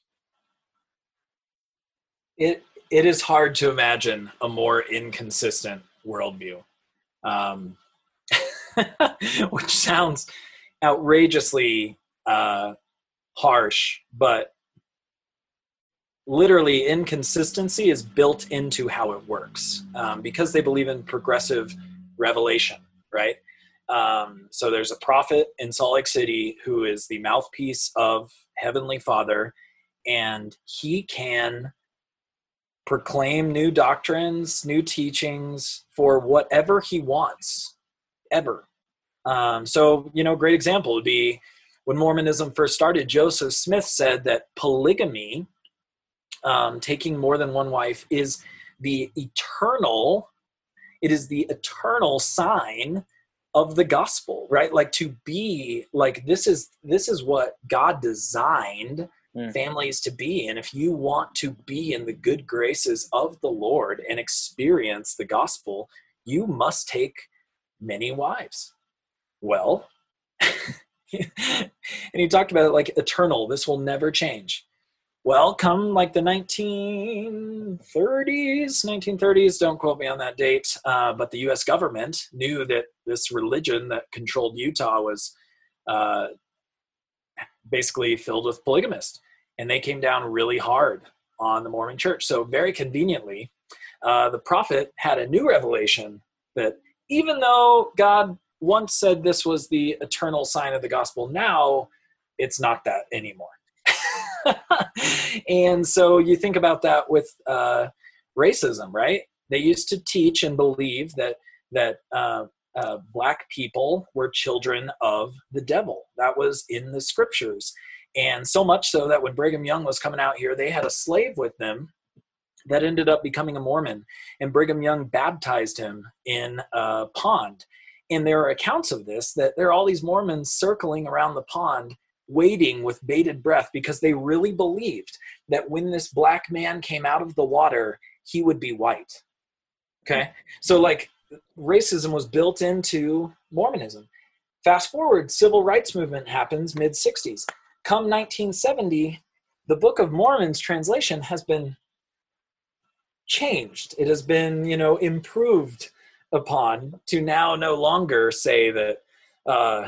It It is hard to imagine a more inconsistent worldview, um, which sounds outrageously uh, harsh, but literally inconsistency is built into how it works um, because they believe in progressive revelation, right? Um, so there's a prophet in Salt Lake City who is the mouthpiece of Heavenly Father, and he can proclaim new doctrines, new teachings for whatever he wants, ever. Um, so, you know, great example would be when Mormonism first started, Joseph Smith said that polygamy, um, taking more than one wife, is the eternal, it is the eternal sign of the gospel, right? Like to be like, this is, this is what God designed families to be. And if you want to be in the good graces of the Lord and experience the gospel, you must take many wives. Well, and he talked about it like eternal, this will never change. Well, come like the nineteen thirties, nineteen thirties, don't quote me on that date, uh, but the U S government knew that this religion that controlled Utah was uh, basically filled with polygamists. And they came down really hard on the Mormon church. So very conveniently, uh, the prophet had a new revelation that even though God once said this was the eternal sign of the gospel, now it's not that anymore. And so you think about that with uh, racism, right? They used to teach and believe that that uh, uh, black people were children of the devil. That was in the scriptures. And so much so that when Brigham Young was coming out here, they had a slave with them that ended up becoming a Mormon. And Brigham Young baptized him in a pond. And there are accounts of this, that there are all these Mormons circling around the pond, waiting with bated breath, because they really believed that when this black man came out of the water, he would be white. Okay? So like racism was built into Mormonism. Fast forward, civil rights movement happens mid sixties. Come nineteen seventy, the Book of Mormon's translation has been changed. It has been, you know, improved upon to now no longer say that uh,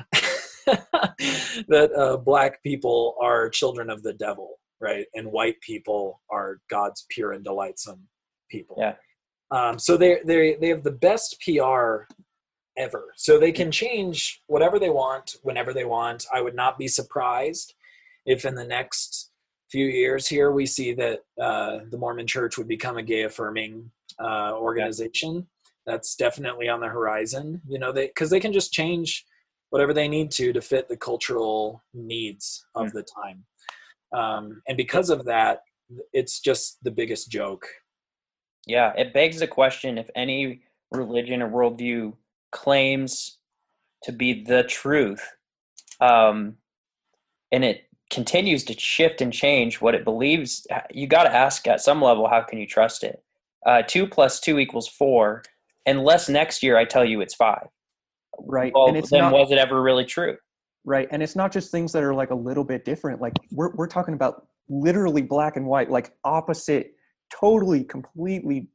that uh, black people are children of the devil, right? And white people are God's pure and delightsome people. Yeah. Um, so they they they have the best P R ever. So they can change whatever they want, whenever they want. I would not be surprised if in the next few years here we see that uh, the Mormon Church would become a gay affirming uh, organization. Yeah. That's definitely on the horizon. You know, they because they can just change whatever they need to to fit the cultural needs of mm. the time. Um, and because of that, it's just the biggest joke. Yeah, it begs the question if any religion or worldview claims to be the truth, um, and it continues to shift and change what it believes, you got to ask at some level, how can you trust it? Uh, two plus two equals four, unless next year I tell you it's five. Right. Well, and it's then not, was it ever really true? Right. And it's not just things that are like a little bit different. Like we're we're talking about literally black and white, like opposite, totally, completely,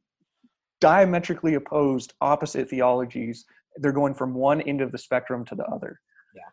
diametrically opposed, opposite theologies. They're going from one end of the spectrum to the other. Yeah.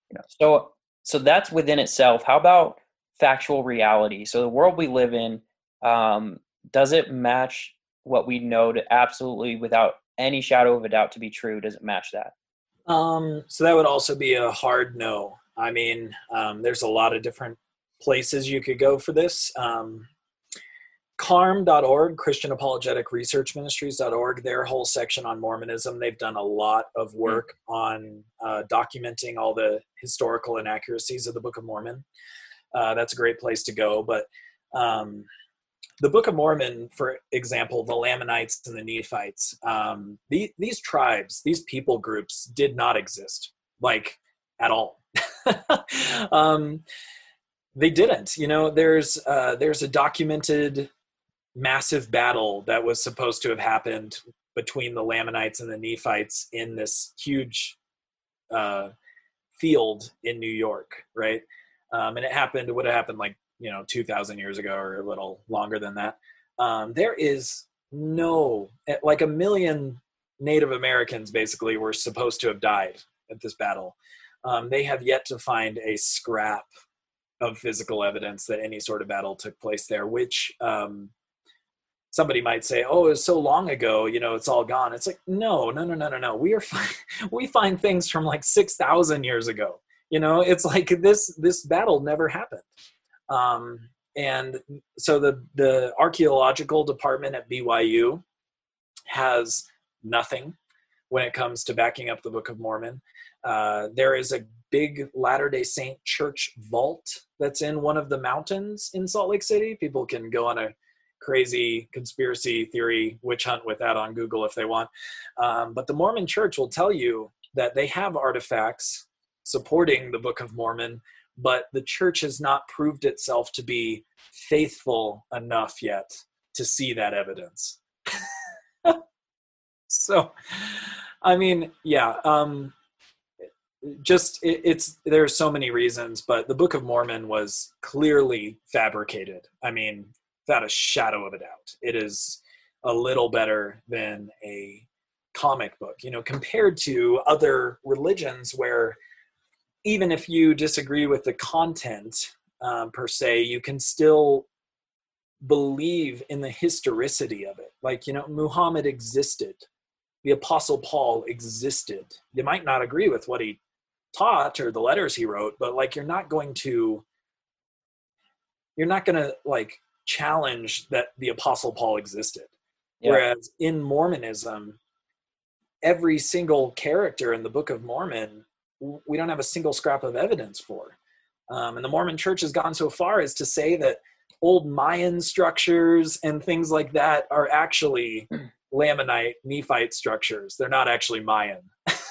Yeah. So, so that's within itself. How about factual reality? So the world we live in, um, does it match what we know to absolutely, without any shadow of a doubt, to be true? Does it match that? Um, so that would also be a hard no. I mean, um, there's a lot of different places you could go for this. Um, C A R M dot org, Christian Apologetic Research Ministries dot org, their whole section on Mormonism, they've done a lot of work on uh, documenting all the historical inaccuracies of the Book of Mormon. Uh, that's a great place to go. But um, the Book of Mormon, for example, the Lamanites and the Nephites, um, the, these tribes, these people groups did not exist, like, at all. um, they didn't. You know, there's uh, there's a documented massive battle that was supposed to have happened between the Lamanites and the Nephites in this huge uh, field in New York, right? Um, and it happened, it would have happened like, you know, two thousand years ago or a little longer than that. Um, there is no, like a million Native Americans basically were supposed to have died at this battle. Um, they have yet to find a scrap of physical evidence that any sort of battle took place there, which um, somebody might say, oh, it was so long ago, you know, it's all gone. It's like, no, no, no, no, no, no. We are, we find things from like six thousand years ago. You know, it's like this, this battle never happened. Um, and so the, the archaeological department at B Y U has nothing when it comes to backing up the Book of Mormon. Uh, there is a big Latter-day Saint church vault that's in one of the mountains in Salt Lake City. People can go on a crazy conspiracy theory witch hunt with that on Google if they want. Um, but the Mormon Church will tell you that they have artifacts supporting the Book of Mormon, but the church has not proved itself to be faithful enough yet to see that evidence. So, I mean, yeah, um, just it, it's there's so many reasons, but the Book of Mormon was clearly fabricated. I mean, without a shadow of a doubt, it is a little better than a comic book, you know, compared to other religions where even if you disagree with the content um, per se, you can still believe in the historicity of it. Like, you know, Muhammad existed. The Apostle Paul existed. You might not agree with what he taught or the letters he wrote, but like, you're not going to, you're not going to like challenge that the Apostle Paul existed. Yeah. Whereas in Mormonism, every single character in the Book of Mormon, we don't have a single scrap of evidence for. Um, and the Mormon Church has gone so far as to say that old Mayan structures and things like that are actually Lamanite, Nephite structures. They're not actually Mayan.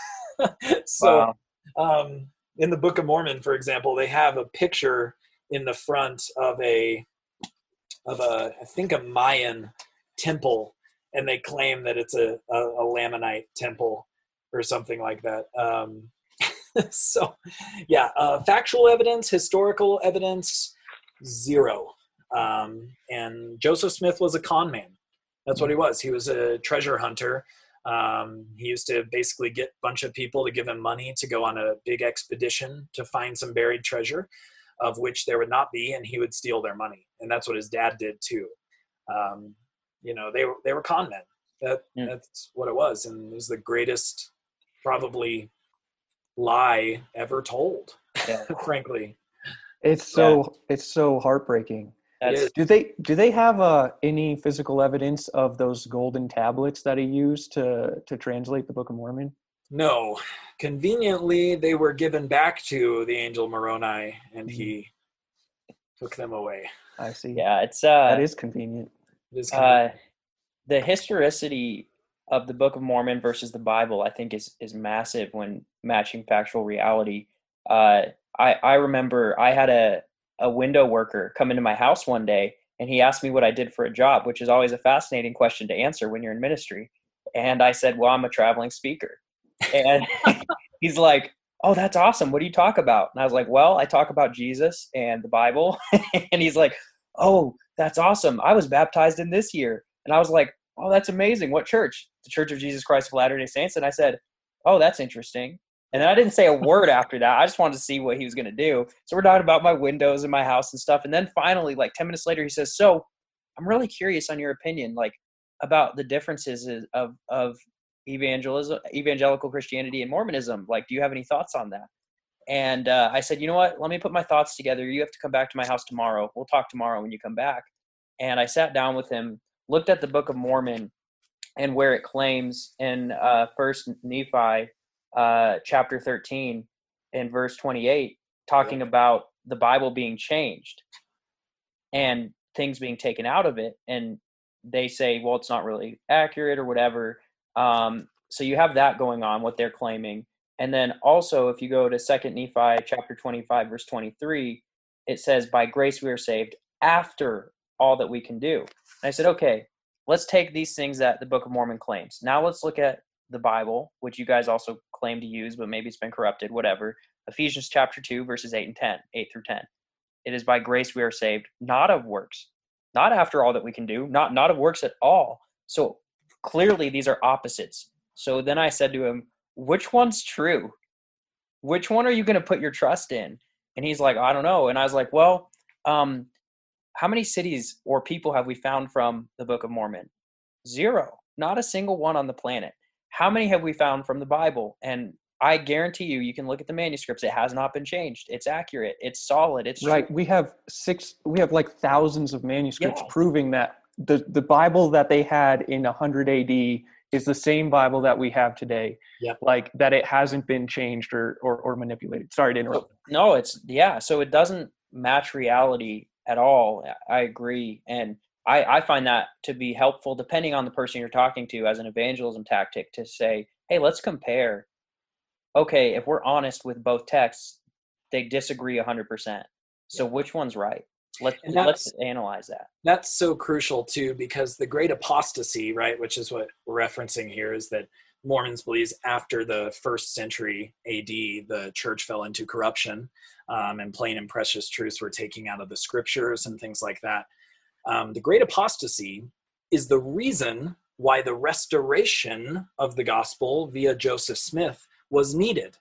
So wow. um, in the Book of Mormon, for example, they have a picture in the front of a, of a, I think a Mayan temple, and they claim that it's a, a, a Lamanite temple or something like that. Um, so yeah, uh, factual evidence, historical evidence, zero. Um, and Joseph Smith was a con man. That's what he was. He was a treasure hunter. Um, he used to basically get a bunch of people to give him money to go on a big expedition to find some buried treasure, of which there would not be, and he would steal their money. And that's what his dad did too. Um, you know, they were, they were con men. That, yeah. That's what it was. And it was the greatest, probably, lie ever told, yeah. Frankly. It's so, yeah. it's so heartbreaking. That's, do they do they have uh, any physical evidence of those golden tablets that he used to to translate the Book of Mormon? No. Conveniently, they were given back to the angel Moroni, and he took them away. I see. Yeah, it's uh, that is convenient. It is convenient. Uh, the historicity of the Book of Mormon versus the Bible, I think, is is massive when matching factual reality. Uh, I I remember I had a a window worker come into my house one day, and he asked me what I did for a job, which is always a fascinating question to answer when you're in ministry. And I said, well, I'm a traveling speaker. And he's like, oh, that's awesome. What do you talk about? And I was like, well, I talk about Jesus and the Bible. And he's like, oh, that's awesome. I was baptized in this year. And I was like, oh, that's amazing. What church? The Church of Jesus Christ of Latter-day Saints. And I said, oh, that's interesting. And then I didn't say a word after that. I just wanted to see what he was going to do. So we're talking about my windows in my house and stuff. And then finally, like ten minutes later, he says, so I'm really curious on your opinion, like about the differences of, of evangelism, evangelical Christianity and Mormonism. Like, do you have any thoughts on that? And uh, I said, you know what, let me put my thoughts together. You have to come back to my house tomorrow. We'll talk tomorrow when you come back. And I sat down with him, looked at the Book of Mormon and where it claims in uh, First Nephi, uh, chapter thirteen and verse twenty-eight, talking about the Bible being changed and things being taken out of it. And they say, well, it's not really accurate or whatever. Um, so you have that going on, what they're claiming. And then also, if you go to Second Nephi chapter twenty-five, verse twenty-three, it says, by grace we are saved after all that we can do. And I said, okay, let's take these things that the Book of Mormon claims. Now let's look at the Bible, which you guys also claim to use, but maybe it's been corrupted, whatever. Ephesians chapter two, verses eight and ten, eight through ten. It is by grace we are saved, not of works, not after all that we can do, not, not of works at all. So clearly these are opposites. So then I said to him, which one's true? Which one are you going to put your trust in? And he's like, I don't know. And I was like, well, um, how many cities or people have we found from the Book of Mormon? Zero. Not a single one on the planet. How many have we found from the Bible? And I guarantee you, you can look at the manuscripts. It has not been changed. It's accurate. It's solid. It's right. true. We have six, we have like thousands of manuscripts Yeah. proving that the, the Bible that they had in one hundred A D is the same Bible that we have today. Yep. Like that it hasn't been changed or, or, or manipulated. Sorry to interrupt. No, it's, yeah. So it doesn't match reality at all. I agree. And I, I find that to be helpful, depending on the person you're talking to, as an evangelism tactic, to say, hey, let's compare. Okay, if we're honest with both texts, they disagree one hundred percent. So yeah. Which one's right? Let's let's analyze that. That's so crucial too, because the great apostasy, right, which is what we're referencing here, is that Mormons believes after the first century A D, the church fell into corruption, um, and plain and precious truths were taken out of the scriptures and things like that. Um, the great apostasy is the reason why the restoration of the gospel via Joseph Smith was needed.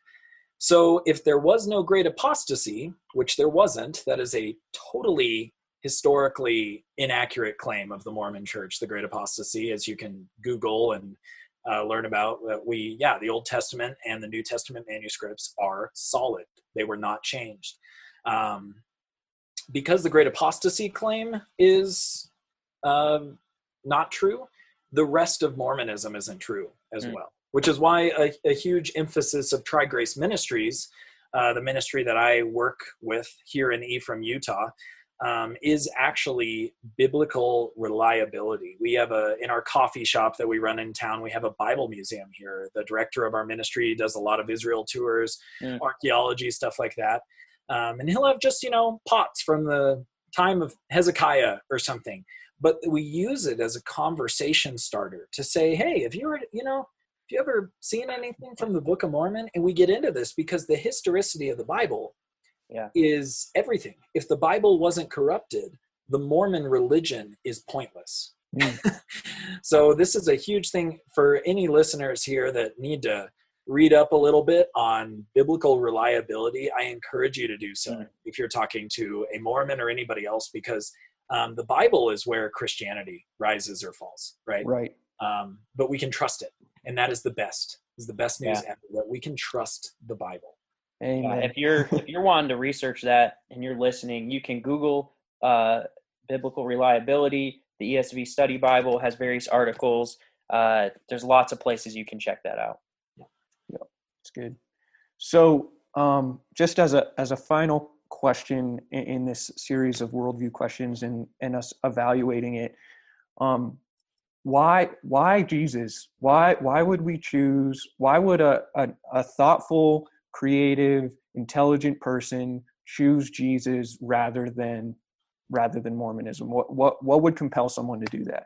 So if there was no great apostasy, which there wasn't, that is a totally historically inaccurate claim of the Mormon church, the great apostasy, as you can Google and uh, learn about. That we, yeah, the Old Testament and the New Testament manuscripts are solid. They were not changed. Um, because the great apostasy claim is uh, not true, the rest of Mormonism isn't true as mm. well. Which is why a, a huge emphasis of Tri Grace Ministries, uh, the ministry that I work with here in Ephraim, Utah, um, is actually biblical reliability. We have a, in our coffee shop that we run in town, we have a Bible museum here. The director of our ministry does a lot of Israel tours, mm. archaeology, stuff like that. Um, and he'll have just, you know, pots from the time of Hezekiah or something. But we use it as a conversation starter to say, hey, if you were, you know, have you ever seen anything from the Book of Mormon? And we get into this because the historicity of the Bible yeah. is everything. If the Bible wasn't corrupted, the Mormon religion is pointless. Mm. So this is a huge thing for any listeners here that need to read up a little bit on biblical reliability. I encourage you to do so mm. if you're talking to a Mormon or anybody else, because um, the Bible is where Christianity rises or falls, right? Right. Um, but we can trust it. And that is the best, is the best news yeah. ever, that we can trust the Bible. Amen. Yeah, if you're if you're wanting to research that and you're listening, you can Google uh, biblical reliability. The E S V Study Bible has various articles. Uh, there's lots of places you can check that out. Yeah, yeah, it's good. So, um, just as a as a final question in, in this series of worldview questions and and us evaluating it, um, why why Jesus? Why why would we choose? Why would a a, a thoughtful, creative, intelligent person choose Jesus rather than rather than Mormonism? What what what would compel someone to do that?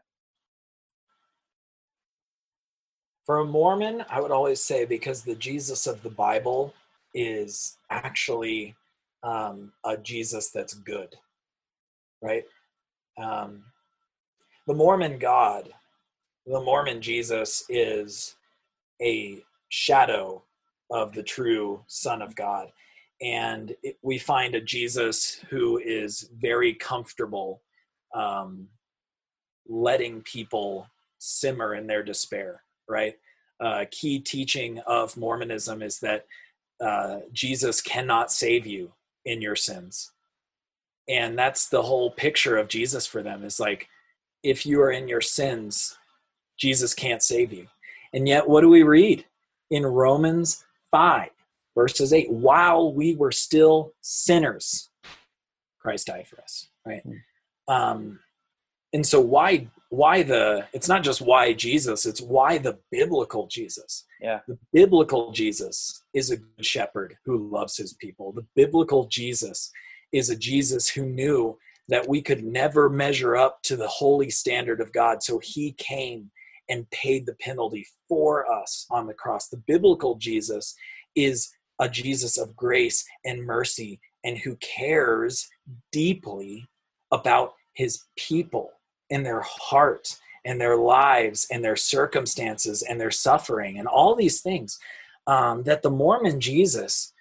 For a Mormon, I would always say because the Jesus of the Bible is actually um, a Jesus that's good, right? Um, the Mormon God, the Mormon Jesus is a shadow of the true Son of God. And it, we find a Jesus who is very comfortable um, letting people simmer in their despair, right? Uh, key teaching of Mormonism is that uh, Jesus cannot save you in your sins. And that's the whole picture of Jesus for them, is like, if you are in your sins, Jesus can't save you. And yet, what do we read in Romans five, verses eight? While we were still sinners, Christ died for us, right? Mm. Um, and so why, why the, it's not just why Jesus, it's why the biblical Jesus. Yeah. The biblical Jesus is a good shepherd who loves his people. The biblical Jesus is a Jesus who knew that we could never measure up to the holy standard of God. So he came and paid the penalty for us on the cross. The biblical Jesus is a Jesus of grace and mercy, and who cares deeply about his people and their heart and their lives and their circumstances and their suffering and all these things, um, that the Mormon Jesus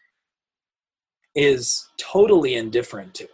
is totally indifferent to.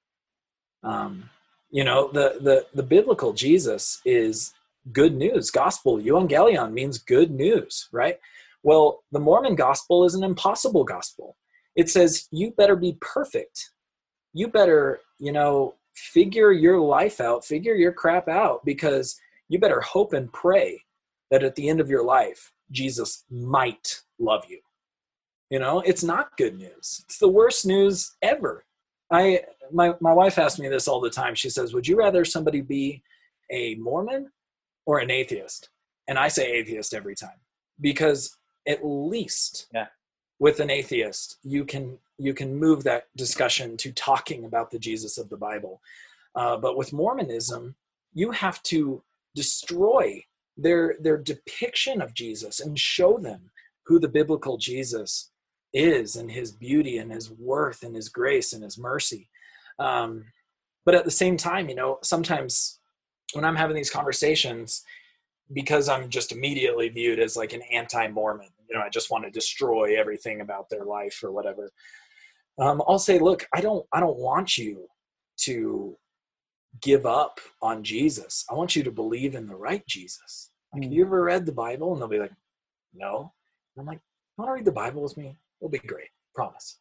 Um, you know, the, the, the biblical Jesus is good news. Gospel, euangelion, means good news, right? Well, the Mormon gospel is an impossible gospel. It says, you better be perfect. You better, you know, figure your life out, figure your crap out, because you better hope and pray that at the end of your life, Jesus might love you. You know, it's not good news. It's the worst news ever. I, my, my wife asks me this all the time. She says, would you rather somebody be a Mormon or an atheist? And I say atheist every time, because at least yeah. with an atheist, you can, you can move that discussion to talking about the Jesus of the Bible. Uh, but with Mormonism, you have to destroy their, their depiction of Jesus and show them who the biblical Jesus is, and his beauty and his worth and his grace and his mercy. Um, but at the same time, you know, sometimes when I'm having these conversations, because I'm just immediately viewed as like an anti-Mormon, you know, I just want to destroy everything about their life or whatever. Um, I'll say, look, I don't, I don't want you to give up on Jesus. I want you to believe in the right Jesus. Like, have you ever read the Bible? And they'll be like, no. And I'm like, you want to read the Bible with me? It'll be great. Promise.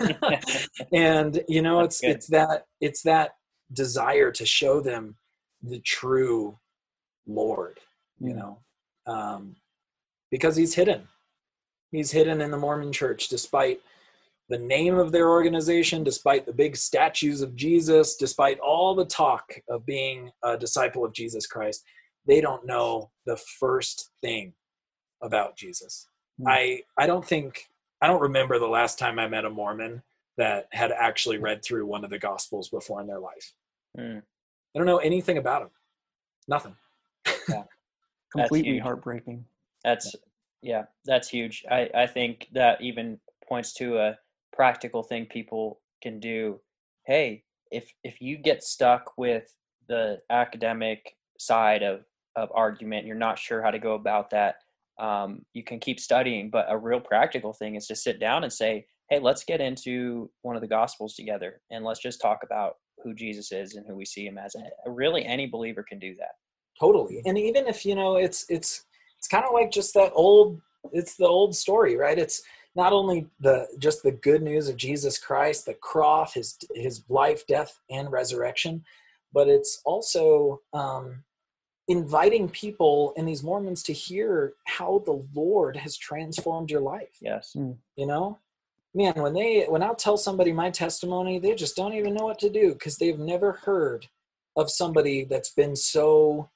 And, you know, it's, it's that, it's that desire to show them the true Lord, you know, um, because he's hidden. He's hidden in the Mormon church, despite the name of their organization, despite the big statues of Jesus, despite all the talk of being a disciple of Jesus Christ. They don't know the first thing about Jesus. Mm. I, I don't think, I don't remember the last time I met a Mormon that had actually read through one of the Gospels before in their life. Mm. I don't know anything about him. Nothing. Yeah. Completely heartbreaking. That's, yeah, that's huge. I, I think that even points to a practical thing people can do. Hey, if if you get stuck with the academic side of, of argument, you're not sure how to go about that, um, you can keep studying. But a real practical thing is to sit down and say, hey, let's get into one of the Gospels together, and let's just talk about who Jesus is and who we see him as. And really, any believer can do that. Totally. And even if, you know, it's, it's, it's kind of like just that old, it's the old story, right? It's not only the, just the good news of Jesus Christ, the cross, his, his life, death, and resurrection, but it's also um, inviting people and these Mormons to hear how the Lord has transformed your life. Yes. Mm. You know, man, when they, when I'll tell somebody my testimony, they just don't even know what to do, because they've never heard of somebody that's been so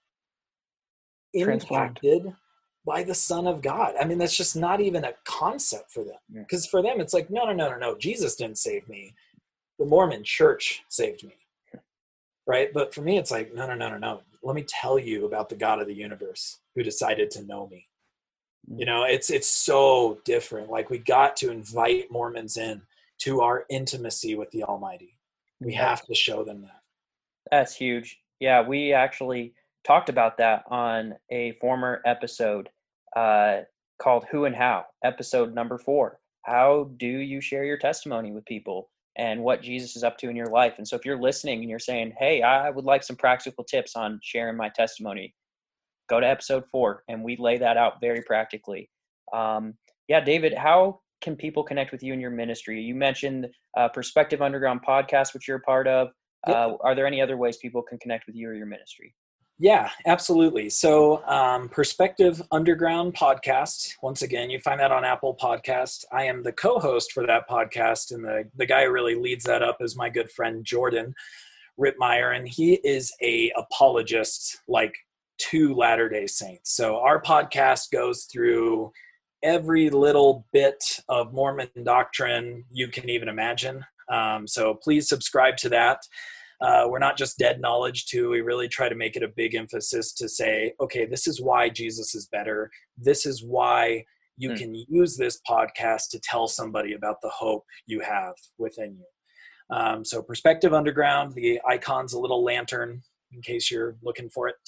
impacted by the Son of God. I mean, that's just not even a concept for them, because for them it's like, no, no, no, no, no. Jesus didn't save me. The Mormon church saved me, right? But for me, it's like, no, no, no, no, no. Let me tell you about the God of the universe who decided to know me. You know, it's it's so different. Like, we got to invite Mormons in to our intimacy with the Almighty. We have to show them that. That's huge. Yeah, we actually talked about that on a former episode. Uh, called Who and How, episode number four. How do you share your testimony with people and what Jesus is up to in your life? And so if you're listening and you're saying, hey, I would like some practical tips on sharing my testimony, go to episode four and we lay that out very practically. Um, yeah, David, how can people connect with you and your ministry? You mentioned uh, Perspective Underground podcast, which you're a part of. Yep. Uh, are there any other ways people can connect with you or your ministry? Yeah, absolutely. So um, Perspective Underground podcast, once again, you find that on Apple Podcast. I am the co-host for that podcast, and the, the guy who really leads that up is my good friend Jordan Rittmeyer, and he is a apologist like to Latter-day Saints. So our podcast goes through every little bit of Mormon doctrine you can even imagine. Um, so please subscribe to that. Uh, we're not just dead knowledge too. We really try to make it a big emphasis to say, okay, this is why Jesus is better. This is why you hmm. can use this podcast to tell somebody about the hope you have within you. Um, so Perspective Underground, the icon's a little lantern in case you're looking for it.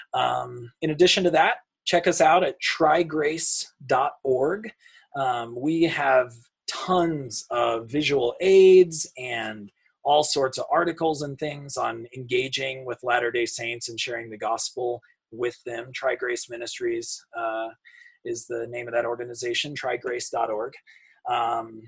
Um, in addition to that, check us out at try grace dot org. Um, we have tons of visual aids and all sorts of articles and things on engaging with Latter-day Saints and sharing the gospel with them. Try Grace Ministries uh, is the name of that organization, try grace dot org. Um,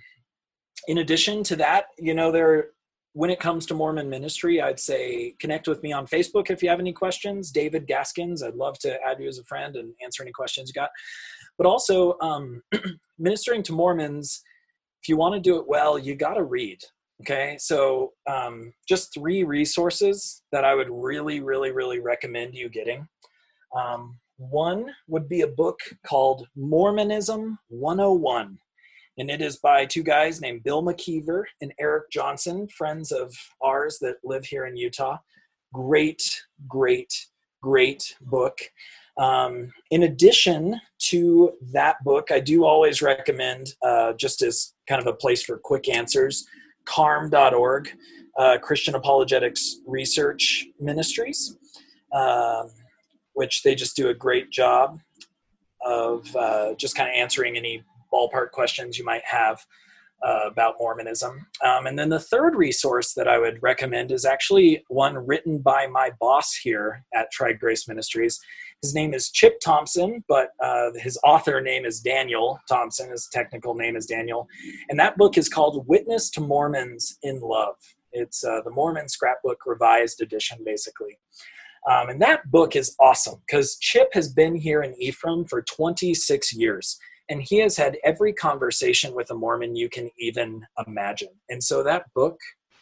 in addition to that, you know, there, when it comes to Mormon ministry, I'd say connect with me on Facebook if you have any questions. David Gaskins, I'd love to add you as a friend and answer any questions you got. But also, um, ministering to Mormons, if you want to do it well, you got to read. Okay, so um, just three resources that I would really, really, really recommend you getting. Um, one would be a book called Mormonism one oh one. And it is by two guys named Bill McKeever and Eric Johnson, friends of ours that live here in Utah. Great, great, great book. Um, in addition to that book, I do always recommend, uh, just as kind of a place for quick answers, carm dot org, uh, Christian Apologetics Research Ministries, um, which they just do a great job of uh, just kind of answering any ballpark questions you might have uh, about Mormonism. Um, and then the third resource that I would recommend is actually one written by my boss here at Try Grace Ministries. His name is Chip Thompson, but uh, his author name is Daniel Thompson. His technical name is Daniel. And that book is called Witness to Mormons in Love. It's uh, the Mormon Scrapbook Revised Edition, basically. Um, and that book is awesome because Chip has been here in Ephraim for twenty-six years. And he has had every conversation with a Mormon you can even imagine. And so that book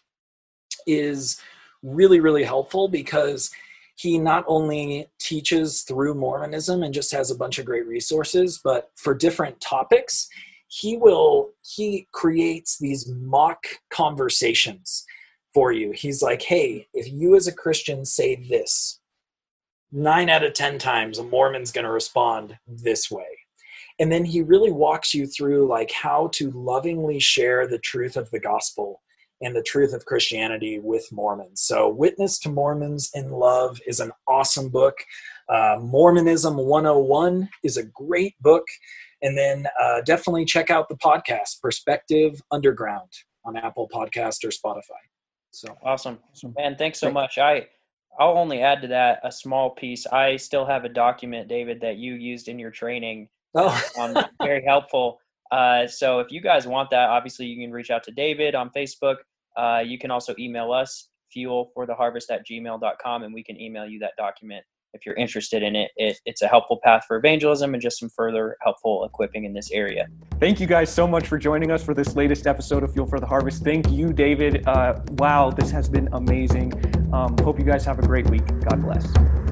is really, really helpful because he not only teaches through Mormonism and just has a bunch of great resources, but for different topics, he will, he creates these mock conversations for you. He's like, hey, if you as a Christian say this, nine out of ten times a Mormon's going to respond this way. And then he really walks you through like how to lovingly share the truth of the gospel and the truth of Christianity with Mormons. So Witness to Mormons in Love is an awesome book. Uh, Mormonism one oh one is a great book. And then uh, definitely check out the podcast, Perspective Underground, on Apple Podcast or Spotify. So awesome. Man, thanks so much. I, I'll only add to that a small piece. I still have a document, David, that you used in your training. Oh. um, very helpful. Uh, so if you guys want that, obviously you can reach out to David on Facebook. Uh, you can also email us, fuel for the harvest at gmail dot com, and we can email you that document if you're interested in it. it. It's a helpful path for evangelism and just some further helpful equipping in this area. Thank you guys so much for joining us for this latest episode of Fuel for the Harvest. Thank you, David. Uh, wow, this has been amazing. Um, hope you guys have a great week. God bless.